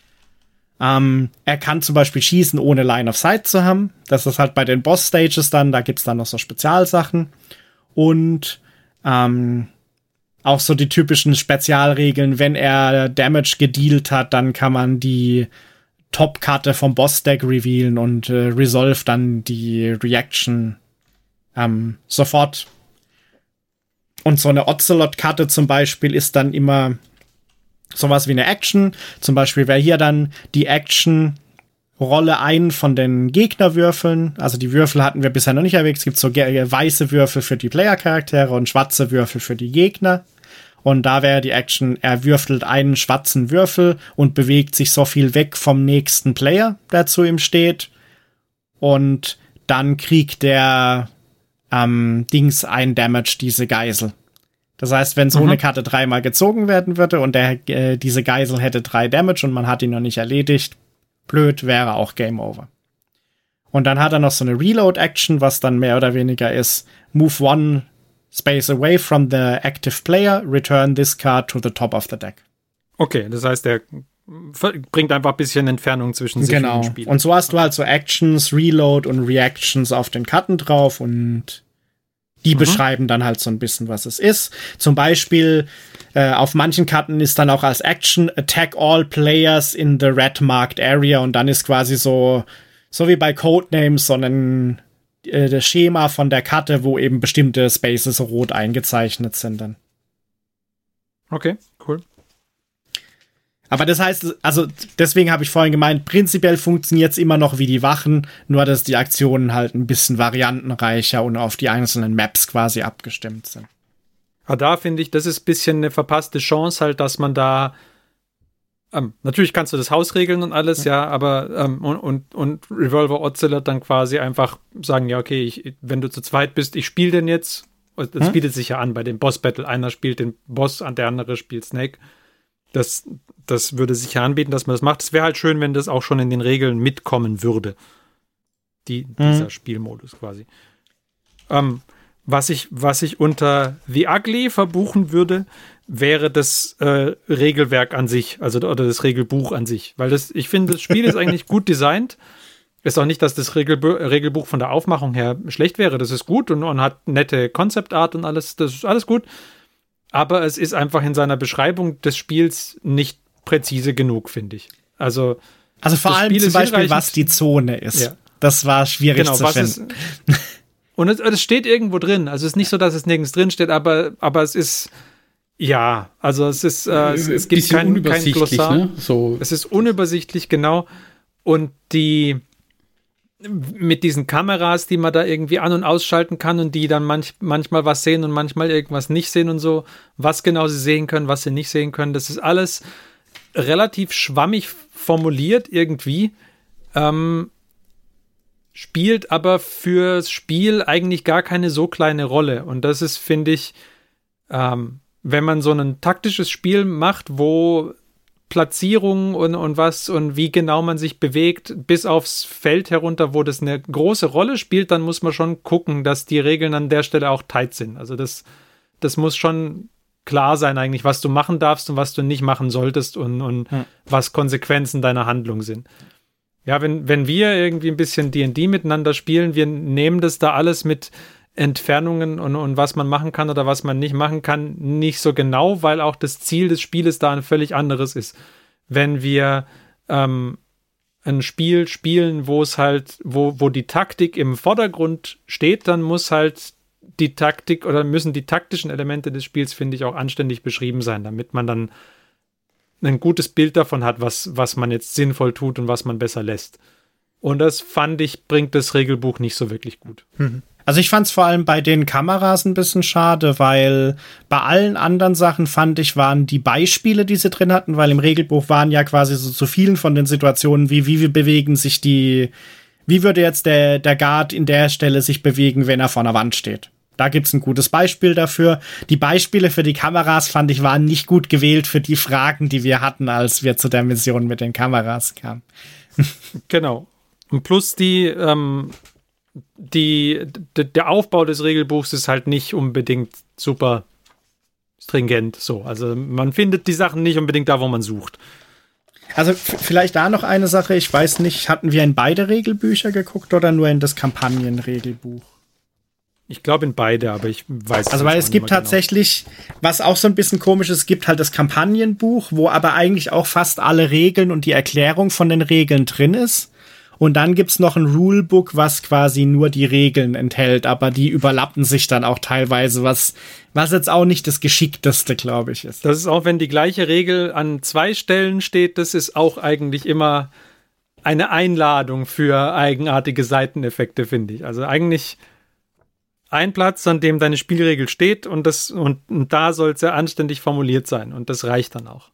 Ähm, er kann zum Beispiel schießen, ohne Line of Sight zu haben. Das ist halt bei den Boss-Stages dann, da gibt's dann noch so Spezialsachen. Und ähm, auch so die typischen Spezialregeln, wenn er Damage gedealt hat, dann kann man die Top-Karte vom Boss-Deck revealen und äh, Resolve dann die Reaction ähm, sofort. Und so eine Ocelot-Karte zum Beispiel ist dann immer sowas wie eine Action. Zum Beispiel wäre hier dann die Action Rolle ein von den Gegnerwürfeln. Also die Würfel hatten wir bisher noch nicht erwähnt. Es gibt so weiße Würfel für die Player-Charaktere und schwarze Würfel für die Gegner. Und da wäre die Action, er würfelt einen schwarzen Würfel und bewegt sich so viel weg vom nächsten Player, der zu ihm steht. Und dann kriegt der ähm, Dings ein Damage, diese Geisel. Das heißt, wenn so mhm. eine Karte dreimal gezogen werden würde und der, äh, diese Geisel hätte drei Damage und man hat ihn noch nicht erledigt, blöd, wäre auch Game Over. Und dann hat er noch so eine Reload-Action, was dann mehr oder weniger ist, move one space away from the active player, return this card to the top of the deck. Okay, das heißt, der bringt einfach ein bisschen Entfernung zwischen sich genau. und dem Spiel. Und so hast du halt so Actions, Reload und Reactions auf den Karten drauf und die mhm. beschreiben dann halt so ein bisschen, was es ist. Zum Beispiel äh, auf manchen Karten ist dann auch als Action Attack all players in the red marked area und dann ist quasi so, so wie bei Codenames, so ein äh, das Schema von der Karte, wo eben bestimmte Spaces rot eingezeichnet sind dann. Okay, cool. Aber das heißt, also deswegen habe ich vorhin gemeint, prinzipiell funktioniert es immer noch wie die Wachen, nur dass die Aktionen halt ein bisschen variantenreicher und auf die einzelnen Maps quasi abgestimmt sind. Aber da finde ich, das ist ein bisschen eine verpasste Chance halt, dass man da ähm, natürlich kannst du das Haus regeln und alles, ja, ja aber ähm, und, und, und Revolver Ocelot dann quasi einfach sagen, ja, okay, ich, wenn du zu zweit bist, ich spiele den jetzt. Das hm? bietet sich ja an bei dem Boss-Battle. Einer spielt den Boss, der andere spielt Snake. Das, das würde sich ja anbieten, dass man das macht. Es wäre halt schön, wenn das auch schon in den Regeln mitkommen würde. Die, dieser mhm. Spielmodus quasi. Ähm, was ich, was ich unter The Ugly verbuchen würde, wäre das äh, Regelwerk an sich, also oder das Regelbuch an sich. Weil das, ich finde, das Spiel ist eigentlich gut designt. Ist auch nicht, dass das Regelbu- Regelbuch von der Aufmachung her schlecht wäre. Das ist gut und, und hat nette Concept Art und alles. Das ist alles gut. Aber es ist einfach in seiner Beschreibung des Spiels nicht präzise genug, finde ich. Also Also vor Das allem Spiel zum ist Beispiel, hinreichend- was die Zone ist. Ja. Das war schwierig Genau, zu was finden. ist. Und es, es steht irgendwo drin. Also es ist nicht so, dass es nirgends drin steht, aber, aber es ist. Ja, also es ist. Äh, es, es gibt Bisschen kein, kein unübersichtlich, Glossar. ne? So. Es ist unübersichtlich, genau. Und die. Mit diesen Kameras, die man da irgendwie an- und ausschalten kann und die dann manch, manchmal was sehen und manchmal irgendwas nicht sehen und so, was genau sie sehen können, was sie nicht sehen können, das ist alles relativ schwammig formuliert irgendwie, ähm, spielt aber fürs Spiel eigentlich gar keine so kleine Rolle. Und das ist, finde ich, ähm, wenn man so ein taktisches Spiel macht, wo Platzierung und, und was und wie genau man sich bewegt, bis aufs Feld herunter, wo das eine große Rolle spielt, dann muss man schon gucken, dass die Regeln an der Stelle auch tight sind. Also das, das muss schon klar sein eigentlich, was du machen darfst und was du nicht machen solltest und, und hm. was Konsequenzen deiner Handlung sind. Ja, wenn, wenn wir irgendwie ein bisschen D und D miteinander spielen, wir nehmen das da alles mit Entfernungen und, und was man machen kann oder was man nicht machen kann, nicht so genau, weil auch das Ziel des Spieles da ein völlig anderes ist. Wenn wir ähm, ein Spiel spielen, wo es halt, wo, wo die Taktik im Vordergrund steht, dann muss halt die Taktik oder müssen die taktischen Elemente des Spiels, finde ich, auch anständig beschrieben sein, damit man dann ein gutes Bild davon hat, was, was man jetzt sinnvoll tut und was man besser lässt. Und das, fand ich, bringt das Regelbuch nicht so wirklich gut. Mhm. Also ich fand es vor allem bei den Kameras ein bisschen schade, weil bei allen anderen Sachen, fand ich, waren die Beispiele, die sie drin hatten, weil im Regelbuch waren ja quasi so zu vielen von den Situationen, wie wie bewegen sich die, wie würde jetzt der, der Guard in der Stelle sich bewegen, wenn er vor einer Wand steht. Da gibt's ein gutes Beispiel dafür. Die Beispiele für die Kameras, fand ich, waren nicht gut gewählt für die Fragen, die wir hatten, als wir zu der Mission mit den Kameras kamen. Genau. Und plus die, ähm, die, d- der Aufbau des Regelbuchs ist halt nicht unbedingt super stringent. So, also man findet die Sachen nicht unbedingt da, wo man sucht. Also f- vielleicht da noch eine Sache, ich weiß nicht, hatten wir in beide Regelbücher geguckt oder nur in das Kampagnenregelbuch? Ich glaube in beide, aber ich weiß Also, jetzt weil auch es nicht gibt mehr genau. tatsächlich, was auch so ein bisschen komisch ist, es gibt halt das Kampagnenbuch, wo aber eigentlich auch fast alle Regeln und die Erklärung von den Regeln drin ist. Und dann gibt's noch ein Rulebook, was quasi nur die Regeln enthält, aber die überlappen sich dann auch teilweise, was, was jetzt auch nicht das Geschickteste, glaube ich, ist. Das ist auch, wenn die gleiche Regel an zwei Stellen steht, das ist auch eigentlich immer eine Einladung für eigenartige Seiteneffekte, finde ich. Also eigentlich ein Platz, an dem deine Spielregel steht und, das, und, und da soll es ja anständig formuliert sein und das reicht dann auch.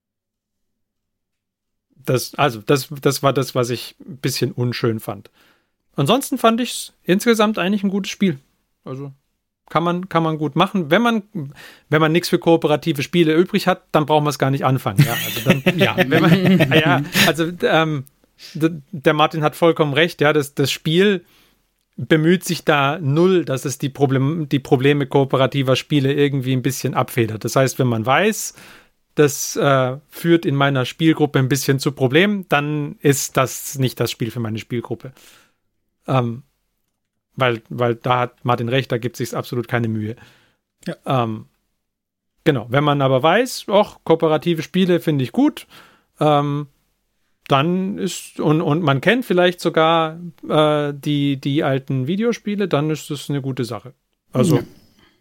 Das, also, das, das war das, was ich ein bisschen unschön fand. Ansonsten fand ich es insgesamt eigentlich ein gutes Spiel. Also kann man, kann man gut machen. Wenn man, wenn man nichts für kooperative Spiele übrig hat, dann braucht man es gar nicht anfangen. Ja, also dann, ja, wenn man, ja, also ähm, d- der Martin hat vollkommen recht. Ja, das, das Spiel bemüht sich da null, dass es die, Problem, die Probleme kooperativer Spiele irgendwie ein bisschen abfedert. Das heißt, wenn man weiß, das äh, führt in meiner Spielgruppe ein bisschen zu Problemen, dann ist das nicht das Spiel für meine Spielgruppe. Ähm, weil, weil da hat Martin recht, da gibt es sich absolut keine Mühe. Ja. Ähm, genau, wenn man aber weiß, auch kooperative Spiele finde ich gut, ähm, dann ist, und, und man kennt vielleicht sogar äh, die, die alten Videospiele, dann ist das eine gute Sache. Also, ja.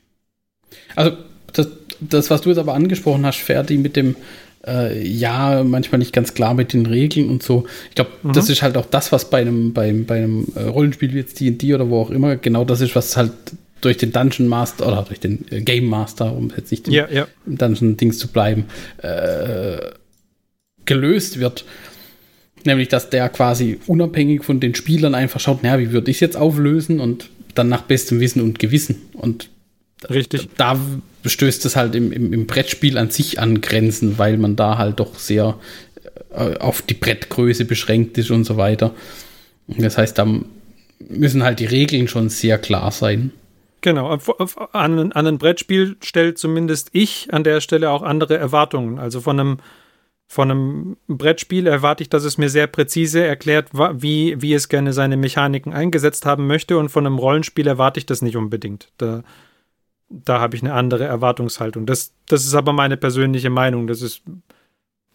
Also, das, das, was du jetzt aber angesprochen hast, Ferdi, mit dem, äh, ja, manchmal nicht ganz klar mit den Regeln und so. Ich glaube, mhm. das ist halt auch das, was bei einem, bei, bei einem äh, Rollenspiel wie jetzt D und D oder wo auch immer, genau das ist, was halt durch den Dungeon Master oder durch den äh, Game Master, um jetzt nicht im, ja, ja. im Dungeon-Dings zu bleiben, äh, gelöst wird. Nämlich, dass der quasi unabhängig von den Spielern einfach schaut, naja, wie würde ich es jetzt auflösen und dann nach bestem Wissen und Gewissen. Und richtig. Da stößt es halt im, im, im Brettspiel an sich an Grenzen, weil man da halt doch sehr äh, auf die Brettgröße beschränkt ist und so weiter. Und das heißt, da müssen halt die Regeln schon sehr klar sein. Genau, auf, auf, an, an ein Brettspiel stellt zumindest ich an der Stelle auch andere Erwartungen. Also von einem Von einem Brettspiel erwarte ich, dass es mir sehr präzise erklärt, wie, wie es gerne seine Mechaniken eingesetzt haben möchte, und von einem Rollenspiel erwarte ich das nicht unbedingt. Da, da habe ich eine andere Erwartungshaltung. Das, das ist aber meine persönliche Meinung. Das ist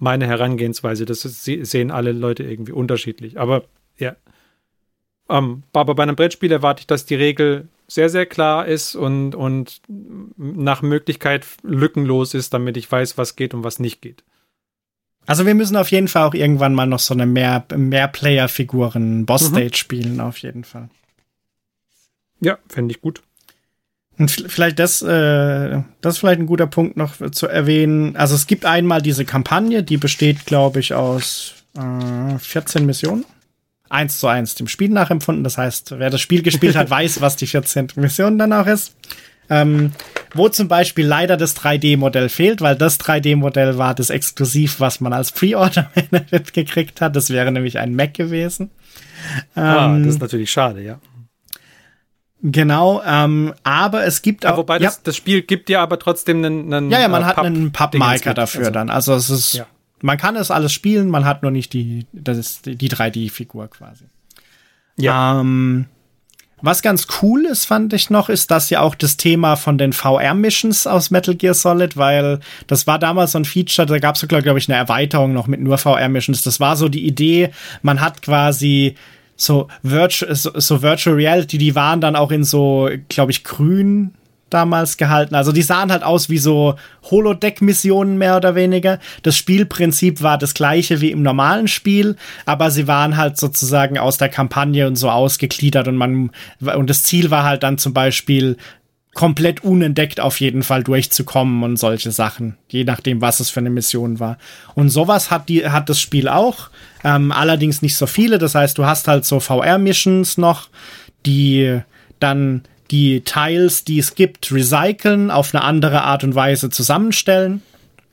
meine Herangehensweise. Das ist, sehen alle Leute irgendwie unterschiedlich. Aber ja. Um, aber bei einem Brettspiel erwarte ich, dass die Regel sehr, sehr klar ist und, und nach Möglichkeit lückenlos ist, damit ich weiß, was geht und was nicht geht. Also wir müssen auf jeden Fall auch irgendwann mal noch so eine mehr, mehr Player-Figuren Boss-Stage mhm. spielen, auf jeden Fall. Ja, fände ich gut. Und vielleicht das, äh, das ist vielleicht ein guter Punkt noch zu erwähnen. Also es gibt einmal diese Kampagne, die besteht, glaube ich, aus äh, vierzehn Missionen. Eins zu eins dem Spiel nachempfunden. Das heißt, wer das Spiel gespielt hat, weiß, was die vierzehnte Mission dann auch ist. Ähm, wo zum Beispiel leider das drei D-Modell fehlt, weil das drei D-Modell war das Exklusiv, was man als Pre-Order-Benefit gekriegt hat. Das wäre nämlich ein Mac gewesen. Ah, ähm, das ist natürlich schade, ja. Genau, ähm, aber es gibt auch... Ja, wobei das, ja, das Spiel gibt ja aber trotzdem einen... einen ja, ja, man äh, hat einen Pappmarker dafür also. dann. Also es ist... Ja. Man kann es alles spielen, man hat nur nicht die, das ist die drei D-Figur quasi. Ja. Ähm, was ganz cool ist, fand ich noch, ist, dass ja auch das Thema von den V R-Missions aus Metal Gear Solid, weil das war damals so ein Feature, da gab es sogar, glaube ich, eine Erweiterung noch mit nur V R-Missions. Das war so die Idee, man hat quasi so, Virtu- so, so Virtual Reality, die waren dann auch in so, glaube ich, grün damals gehalten. Also die sahen halt aus wie so Holodeck-Missionen mehr oder weniger. Das Spielprinzip war das gleiche wie im normalen Spiel, aber sie waren halt sozusagen aus der Kampagne und so ausgegliedert und man, und das Ziel war halt dann zum Beispiel komplett unentdeckt auf jeden Fall durchzukommen und solche Sachen, je nachdem, was es für eine Mission war. Und sowas hat die, hat das Spiel auch, ähm, allerdings nicht so viele. Das heißt, du hast halt so V R-Missions noch, die dann die Tiles, die es gibt, recyceln, auf eine andere Art und Weise zusammenstellen.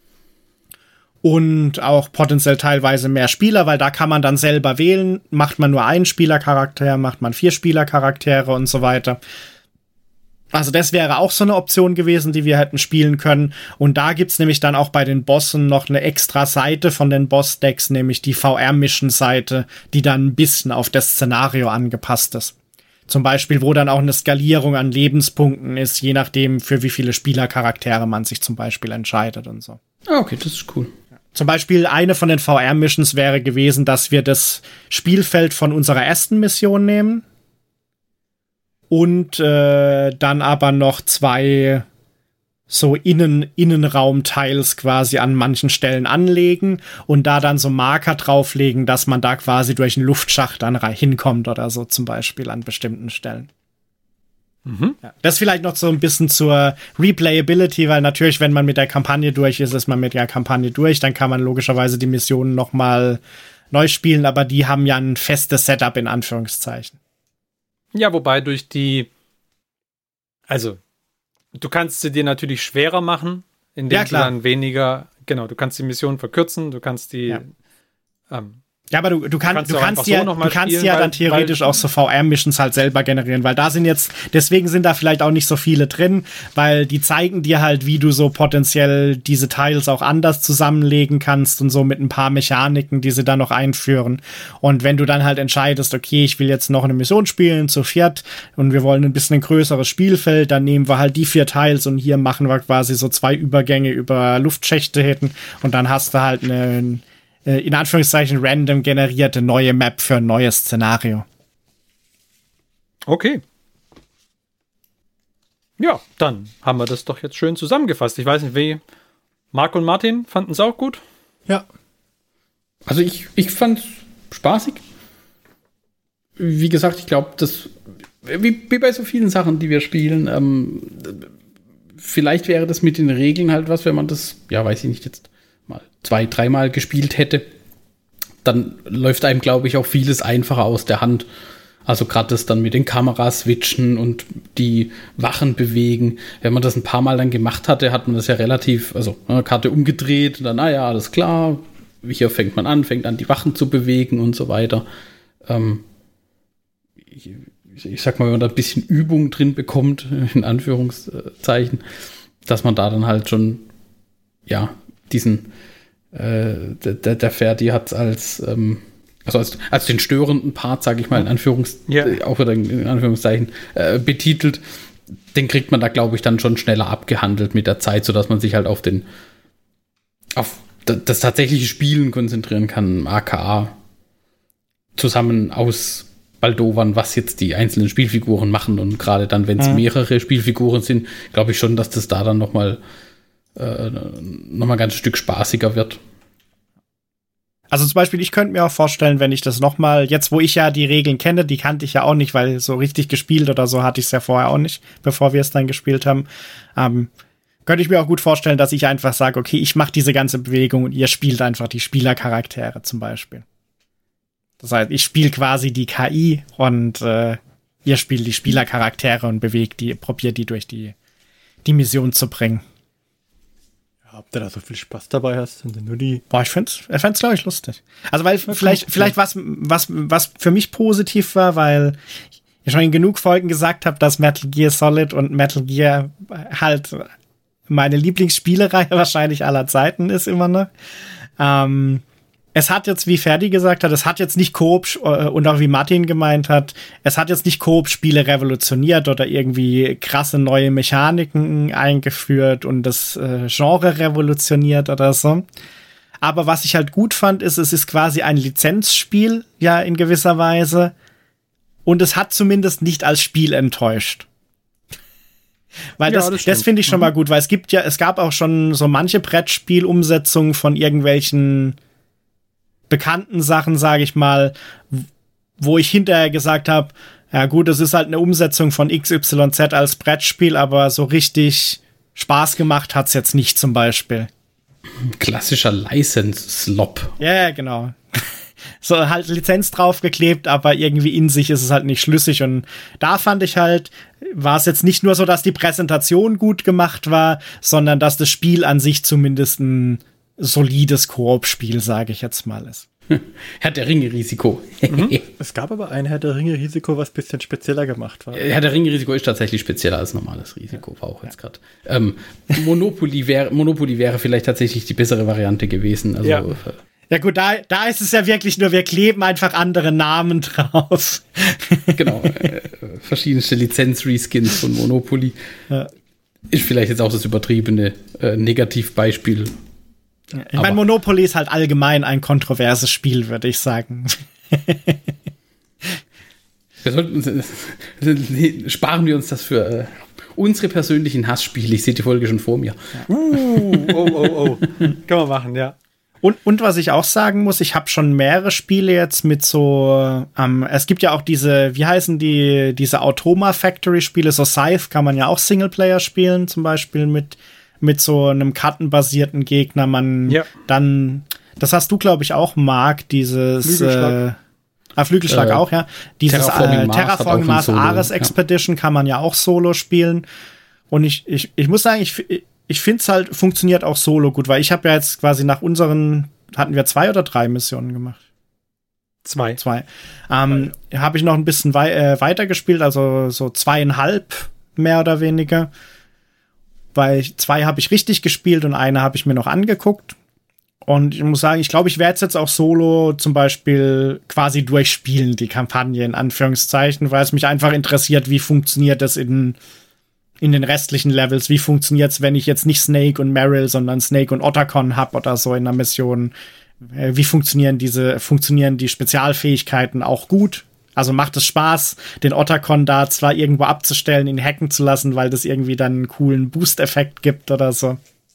Und auch potenziell teilweise mehr Spieler, weil da kann man dann selber wählen. Macht man nur einen Spielercharakter, macht man vier Spielercharaktere und so weiter. Also das wäre auch so eine Option gewesen, die wir hätten spielen können. Und da gibt's nämlich dann auch bei den Bossen noch eine extra Seite von den Boss-Decks, nämlich die V R-Mission-Seite, die dann ein bisschen auf das Szenario angepasst ist. Zum Beispiel, wo dann auch eine Skalierung an Lebenspunkten ist, je nachdem, für wie viele Spielercharaktere man sich zum Beispiel entscheidet und so. Ah, okay, das ist cool. Zum Beispiel eine von den V R-Missions wäre gewesen, dass wir das Spielfeld von unserer ersten Mission nehmen und äh, dann aber noch zwei so Innen Innenraum-Tiles quasi an manchen Stellen anlegen und da dann so Marker drauflegen, dass man da quasi durch einen Luftschacht dann hinkommt oder so zum Beispiel an bestimmten Stellen. Mhm. Ja, das vielleicht noch so ein bisschen zur Replayability, weil natürlich, wenn man mit der Kampagne durch ist, ist man mit der Kampagne durch, dann kann man logischerweise die Missionen noch mal neu spielen, aber die haben ja ein festes Setup in Anführungszeichen. Ja, wobei durch die, also du kannst sie dir natürlich schwerer machen, indem ja, du dann weniger, genau, du kannst die Mission verkürzen, du kannst die, ja, ähm, ja aber du, du, kann, kannst, du kannst ja, so du kannst spielen, ja weil, dann theoretisch weil, auch so V R-Missions halt selber generieren, weil da sind jetzt, deswegen sind da vielleicht auch nicht so viele drin, weil die zeigen dir halt, wie du so potenziell diese Tiles auch anders zusammenlegen kannst und so mit ein paar Mechaniken, die sie da noch einführen. Und wenn du dann halt entscheidest, okay, ich will jetzt noch eine Mission spielen zu viert und wir wollen ein bisschen ein größeres Spielfeld, dann nehmen wir halt die vier Tiles und hier machen wir quasi so zwei Übergänge über Luftschächte hin und dann hast du halt eine in Anführungszeichen random generierte neue Map für ein neues Szenario. Okay. Ja, dann haben wir das doch jetzt schön zusammengefasst. Ich weiß nicht, wie Marc und Martin fanden es auch gut? Ja. Also ich, ich fand es spaßig. Wie gesagt, ich glaube, das wie, wie bei so vielen Sachen, die wir spielen, ähm, vielleicht wäre das mit den Regeln halt was, wenn man das, ja, weiß ich nicht, jetzt mal zwei, dreimal gespielt hätte, dann läuft einem, glaube ich, auch vieles einfacher aus der Hand. Also gerade das dann mit den Kameras switchen und die Wachen bewegen. Wenn man das ein paar Mal dann gemacht hatte, hat man das ja relativ, also ne, Karte umgedreht und dann, naja, alles klar, hier fängt man an, fängt an, die Wachen zu bewegen und so weiter. Ähm, ich, ich sag mal, wenn man da ein bisschen Übung drin bekommt, in Anführungszeichen, dass man da dann halt schon, ja, diesen, äh, der, der Ferdi hat als, ähm, also als, als den störenden Part, sage ich mal, in Anführungs- ja. auch wieder in Anführungszeichen, äh, betitelt, den kriegt man da, glaube ich, dann schon schneller abgehandelt mit der Zeit, sodass man sich halt auf den, auf das tatsächliche Spielen konzentrieren kann, aka zusammen aus Baldowern, was jetzt die einzelnen Spielfiguren machen. Und gerade dann, wenn es mhm. mehrere Spielfiguren sind, glaube ich schon, dass das da dann nochmal äh, noch mal ein ganz Stück spaßiger wird. Also zum Beispiel, ich könnte mir auch vorstellen, wenn ich das nochmal, jetzt wo ich ja die Regeln kenne, die kannte ich ja auch nicht, weil so richtig gespielt oder so hatte ich es ja vorher auch nicht, bevor wir es dann gespielt haben, ähm, könnte ich mir auch gut vorstellen, dass ich einfach sage, okay, ich mache diese ganze Bewegung und ihr spielt einfach die Spielercharaktere zum Beispiel. Das heißt, ich spiele quasi die K I und äh, ihr spielt die Spielercharaktere und bewegt die, probiert die durch die, die Mission zu bringen. Ja, ob du da so viel Spaß dabei hast, sind nur die. Boah, ich find's, ich find's, glaube ich, lustig. Also, weil ja, vielleicht, cool. vielleicht was, was, was für mich positiv war, weil ich schon in genug Folgen gesagt habe, dass Metal Gear Solid und Metal Gear halt meine Lieblingsspielereihe wahrscheinlich aller Zeiten ist immer noch. Ähm, Es hat jetzt, wie Ferdi gesagt hat, es hat jetzt nicht Koop, äh, und auch wie Martin gemeint hat, es hat jetzt nicht Koop-Spiele revolutioniert oder irgendwie krasse neue Mechaniken eingeführt und das äh, Genre revolutioniert oder so. Aber was ich halt gut fand, ist, es ist quasi ein Lizenzspiel, ja, in gewisser Weise. Und es hat zumindest nicht als Spiel enttäuscht. Weil ja, das, das, das finde ich schon mhm. mal gut, weil es gibt ja, es gab auch schon so manche Brettspiel-Umsetzungen von irgendwelchen bekannten Sachen, sage ich mal, wo ich hinterher gesagt habe, ja gut, es ist halt eine Umsetzung von X Y Z als Brettspiel, aber so richtig Spaß gemacht hat's jetzt nicht zum Beispiel. Klassischer License-Slop. Ja, yeah, genau. So halt Lizenz draufgeklebt, aber irgendwie in sich ist es halt nicht schlüssig und da fand ich halt, war es jetzt nicht nur so, dass die Präsentation gut gemacht war, sondern dass das Spiel an sich zumindest ein solides Koop-Spiel, sage ich jetzt mal, ist. Herr der Ringe-Risiko. Mhm. Es gab aber ein Herr der Ringe-Risiko, was ein bisschen spezieller gemacht war. Herr der Ringe-Risiko ist tatsächlich spezieller als normales Risiko, war auch jetzt gerade. Ähm, Monopoly, wär, Monopoly wäre vielleicht tatsächlich die bessere Variante gewesen. Also, ja. Ja gut, da, da ist es ja wirklich nur, wir kleben einfach andere Namen drauf. Genau, äh, verschiedenste Lizenz-Reskins von Monopoly. Ja. Ist vielleicht jetzt auch das übertriebene äh, Negativbeispiel. Ich meine, Monopoly ist halt allgemein ein kontroverses Spiel, würde ich sagen. Wir sollten, sparen wir uns das für äh, unsere persönlichen Hassspiele. Ich sehe die Folge schon vor mir. Ja. Uh, oh, oh, oh. Können wir machen, ja. Und, und was ich auch sagen muss, ich habe schon mehrere Spiele jetzt mit so, ähm, es gibt ja auch diese, wie heißen die, diese Automa Factory Spiele, so Scythe kann man ja auch Singleplayer spielen, zum Beispiel mit, mit so einem kartenbasierten Gegner. Man ja. dann, das hast du, glaube ich, auch, Marc, dieses Flügelschlag. Äh, ah, Flügelschlag äh, auch, ja. Dieses Terraforming äh, Mars, Terraforming Mars Solo, Ares ja. Expedition kann man ja auch solo spielen. Und ich, ich, ich muss sagen, ich, ich finde es halt, funktioniert auch solo gut, weil ich habe ja jetzt quasi nach unseren, hatten wir zwei oder drei Missionen gemacht? Zwei. Zwei. Ähm, habe ich noch ein bisschen wei- äh, weiter gespielt, also so zweieinhalb mehr oder weniger. Weil ich, zwei habe ich richtig gespielt und eine habe ich mir noch angeguckt. Und ich muss sagen, ich glaube, ich werde es jetzt auch solo zum Beispiel quasi durchspielen, die Kampagne in Anführungszeichen, weil es mich einfach interessiert, wie funktioniert das in in den restlichen Levels, wie funktioniert's, wenn ich jetzt nicht Snake und Meryl, sondern Snake und Otacon hab oder so in einer Mission. Wie funktionieren diese, funktionieren die Spezialfähigkeiten auch gut? Also macht es Spaß, den Otacon da zwar irgendwo abzustellen, ihn hacken zu lassen, weil das irgendwie dann einen coolen Boost-Effekt gibt oder so.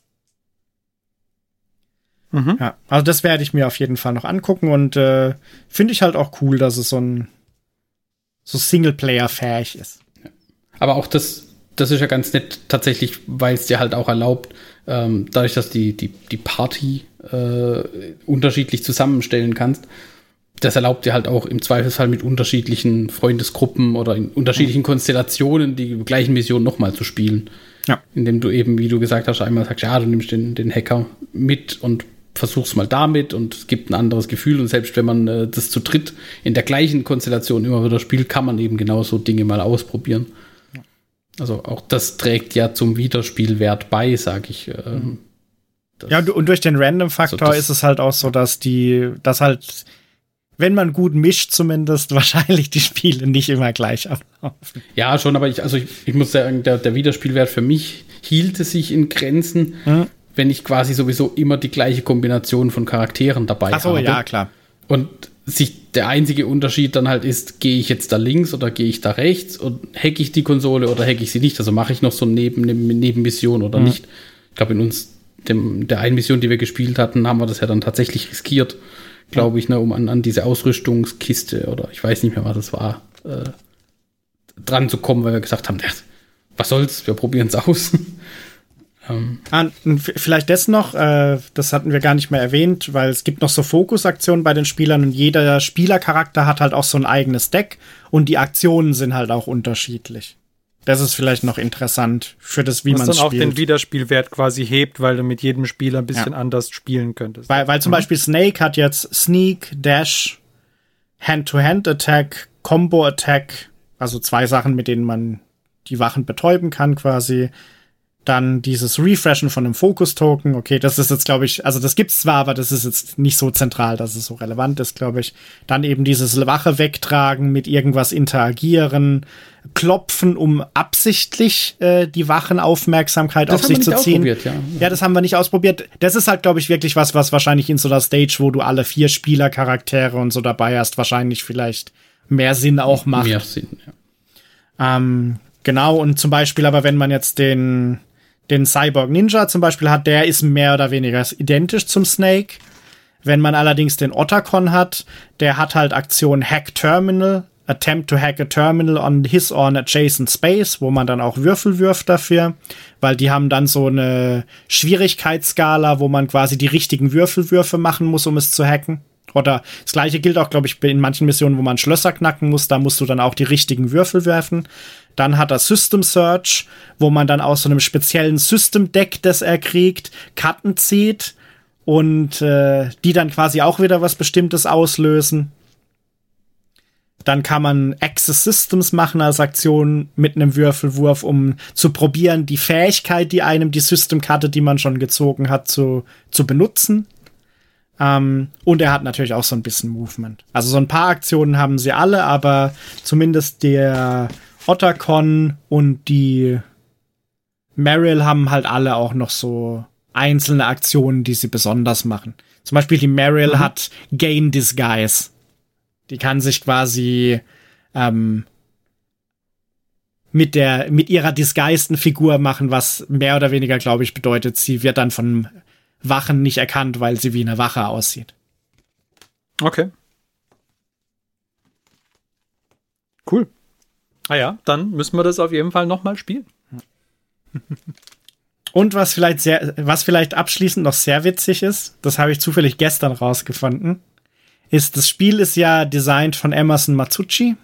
Mhm. Ja, also das werde ich mir auf jeden Fall noch angucken und äh, finde ich halt auch cool, dass es so ein so Singleplayer-fähig ist. Aber auch das Das ist ja ganz nett tatsächlich, weil es dir halt auch erlaubt, ähm, dadurch, dass die, die, die Party äh, unterschiedlich zusammenstellen kannst, das erlaubt dir halt auch im Zweifelsfall mit unterschiedlichen Freundesgruppen oder in unterschiedlichen mhm. Konstellationen die gleichen Missionen nochmal zu spielen. Ja. Indem du eben, wie du gesagt hast, einmal sagst, ja, du nimmst den, den Hacker mit und versuch's mal damit und es gibt ein anderes Gefühl und selbst wenn man äh, das zu dritt in der gleichen Konstellation immer wieder spielt, kann man eben genauso Dinge mal ausprobieren. Also auch das trägt ja zum Wiederspielwert bei, sag ich. Ähm, ja, und durch den Random-Faktor also ist es halt auch so, dass die, dass halt, wenn man gut mischt zumindest, wahrscheinlich die Spiele nicht immer gleich ablaufen. Ja, schon, aber ich, also ich, ich muss sagen, der, der Wiederspielwert für mich hielte sich in Grenzen, mhm. wenn ich quasi sowieso immer die gleiche Kombination von Charakteren dabei habe. Ach so, ja, klar. Und sich der einzige Unterschied dann halt ist, gehe ich jetzt da links oder gehe ich da rechts und hacke ich die Konsole oder hacke ich sie nicht? Also mache ich noch so neben, eine Nebenmission oder mhm. nicht? Ich glaube, in uns, dem, der einen Mission, die wir gespielt hatten, haben wir das ja dann tatsächlich riskiert, glaube ich, ne, um an, an diese Ausrüstungskiste oder ich weiß nicht mehr, was das war, äh, dran zu kommen, weil wir gesagt haben, was soll's, wir probieren es aus. Um. Ah, vielleicht das noch, äh, das hatten wir gar nicht mehr erwähnt, weil es gibt noch so Fokusaktionen bei den Spielern und jeder Spielercharakter hat halt auch so ein eigenes Deck und die Aktionen sind halt auch unterschiedlich. Das ist vielleicht noch interessant für das, wie man spielt. Was dann auch den Wiederspielwert quasi hebt, weil du mit jedem Spieler ein bisschen ja. anders spielen könntest. Weil, weil zum mhm. Beispiel Snake hat jetzt Sneak, Dash, Hand-to-Hand-Attack, Combo-Attack, also zwei Sachen, mit denen man die Wachen betäuben kann quasi. Dann dieses Refreshen von einem Fokus-Token. Okay, das ist jetzt, glaube ich, also das gibt's zwar, aber das ist jetzt nicht so zentral, dass es so relevant ist, glaube ich. Dann eben dieses Wache wegtragen, mit irgendwas interagieren, klopfen, um absichtlich äh, die Wachenaufmerksamkeit auf sich zu ziehen. Ja. ja, das haben wir nicht ausprobiert. Das ist halt, glaube ich, wirklich was, was wahrscheinlich in so einer Stage, wo du alle vier Spielercharaktere und so dabei hast, wahrscheinlich vielleicht mehr Sinn auch macht. Mehr Sinn, ja. Ähm, genau, und zum Beispiel aber, wenn man jetzt den den Cyborg Ninja zum Beispiel hat, der ist mehr oder weniger identisch zum Snake. Wenn man allerdings den Otacon hat, der hat halt Aktion Hack Terminal, Attempt to hack a terminal on his or an adjacent space, wo man dann auch Würfel wirft dafür, weil die haben dann so eine Schwierigkeitsskala, wo man quasi die richtigen Würfelwürfe machen muss, um es zu hacken. Oder das gleiche gilt auch, glaube ich, in manchen Missionen, wo man Schlösser knacken muss, da musst du dann auch die richtigen Würfel werfen. Dann hat er System Search, wo man dann aus so einem speziellen System Deck, das er kriegt, Karten zieht und äh, die dann quasi auch wieder was Bestimmtes auslösen. Dann kann man Access Systems machen als Aktion mit einem Würfelwurf, um zu probieren, die Fähigkeit, die einem die Systemkarte, die man schon gezogen hat, zu, zu benutzen. Um, und er hat natürlich auch so ein bisschen Movement. Also so ein paar Aktionen haben sie alle, aber zumindest der Otacon und die Meryl haben halt alle auch noch so einzelne Aktionen, die sie besonders machen. Zum Beispiel die Meryl mhm. hat Gain Disguise. Die kann sich quasi ähm, mit der mit ihrer disguisten Figur machen, was mehr oder weniger, glaube ich, bedeutet, sie wird dann von Wachen nicht erkannt, weil sie wie eine Wache aussieht. Okay. Cool. Ah ja, dann müssen wir das auf jeden Fall nochmal spielen. Und was vielleicht sehr, was vielleicht abschließend noch sehr witzig ist, das habe ich zufällig gestern rausgefunden, ist, das Spiel ist ja designt von Emerson Matsuuchi.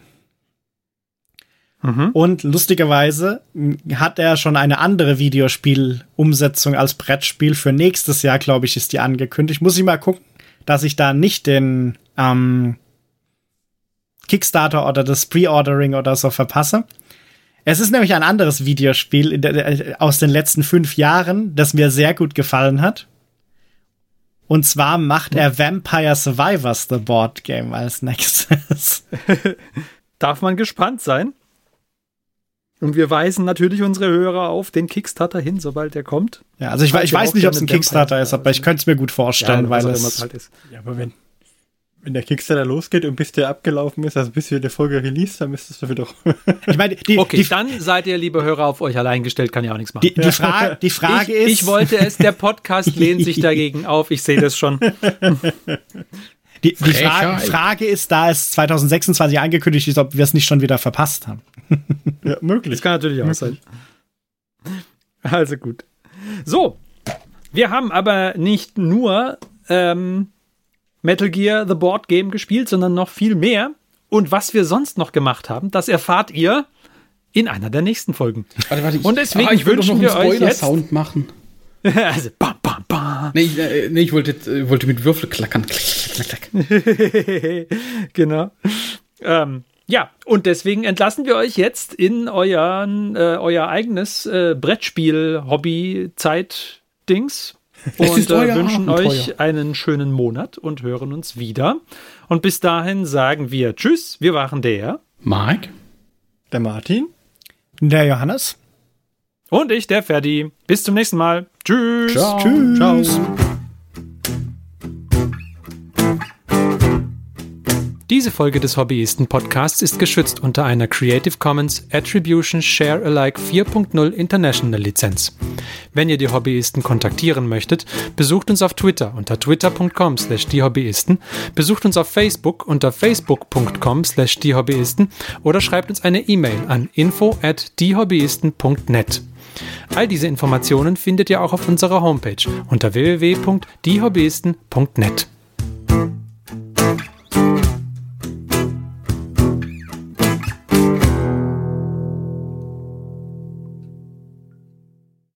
Mhm. Und lustigerweise hat er schon eine andere Videospielumsetzung als Brettspiel für nächstes Jahr, glaube ich, ist die angekündigt. Muss ich mal gucken, dass ich da nicht den ähm, Kickstarter oder das Pre-Ordering oder so verpasse. Es ist nämlich ein anderes Videospiel in der, aus den letzten fünf Jahren, das mir sehr gut gefallen hat. Und zwar macht er Vampire Survivors The Board Game als nächstes. Darf man gespannt sein. Und wir weisen natürlich unsere Hörer auf den Kickstarter hin, sobald er kommt. Ja, also ich, ich weiß nicht, ob es ein Kickstarter ist, aber ich könnte es mir gut vorstellen, ja, weil es halt ist. Ja, aber wenn, wenn der Kickstarter losgeht und bis der abgelaufen ist, also bis wir die Folge release, dann müsstest du wieder. Ich meine, die, okay, die, dann seid ihr, liebe Hörer, auf euch allein gestellt, kann ja auch nichts machen. Die, die, Fra- die Frage ich, ist. Ich wollte es, der Podcast lehnt sich dagegen auf, ich sehe das schon. Die, die Fra- Frage ist, da es zwanzig sechsundzwanzig angekündigt ist, ob wir es nicht schon wieder verpasst haben. Ja, möglich. Das kann natürlich auch sein. Also gut. So, wir haben aber nicht nur ähm, Metal Gear The Board Game gespielt, sondern noch viel mehr. Und was wir sonst noch gemacht haben, das erfahrt ihr in einer der nächsten Folgen. Warte, warte, ich, Und deswegen ah, ich wünschen noch wir euch jetzt Sound machen. Also, bam, bam, bam. Nee, äh, nee ich wollte, äh, wollte mit Würfel klackern. Klack, klack, klack. Genau. Ähm, ja, und deswegen entlassen wir euch jetzt in euren, äh, euer eigenes äh, Brettspiel-Hobby-Zeit-Dings und äh, wünschen Abenteuer. euch einen schönen Monat und hören uns wieder. Und bis dahin sagen wir Tschüss. Wir waren der Mike, der Martin, der Johannes. Und ich, der Ferdi. Bis zum nächsten Mal. Tschüss. Ciao. Tschüss. Ciao. Diese Folge des Hobbyisten-Podcasts ist geschützt unter einer Creative Commons Attribution Share Alike vier Punkt null International Lizenz. Wenn ihr die Hobbyisten kontaktieren möchtet, besucht uns auf Twitter unter twitter punkt com slash die Hobbyisten, besucht uns auf Facebook unter facebook punkt com slash die Hobbyisten oder schreibt uns eine E-Mail an info at die hobbyisten punkt net. All diese Informationen findet ihr auch auf unserer Homepage unter w w w punkt die hobbyisten punkt net.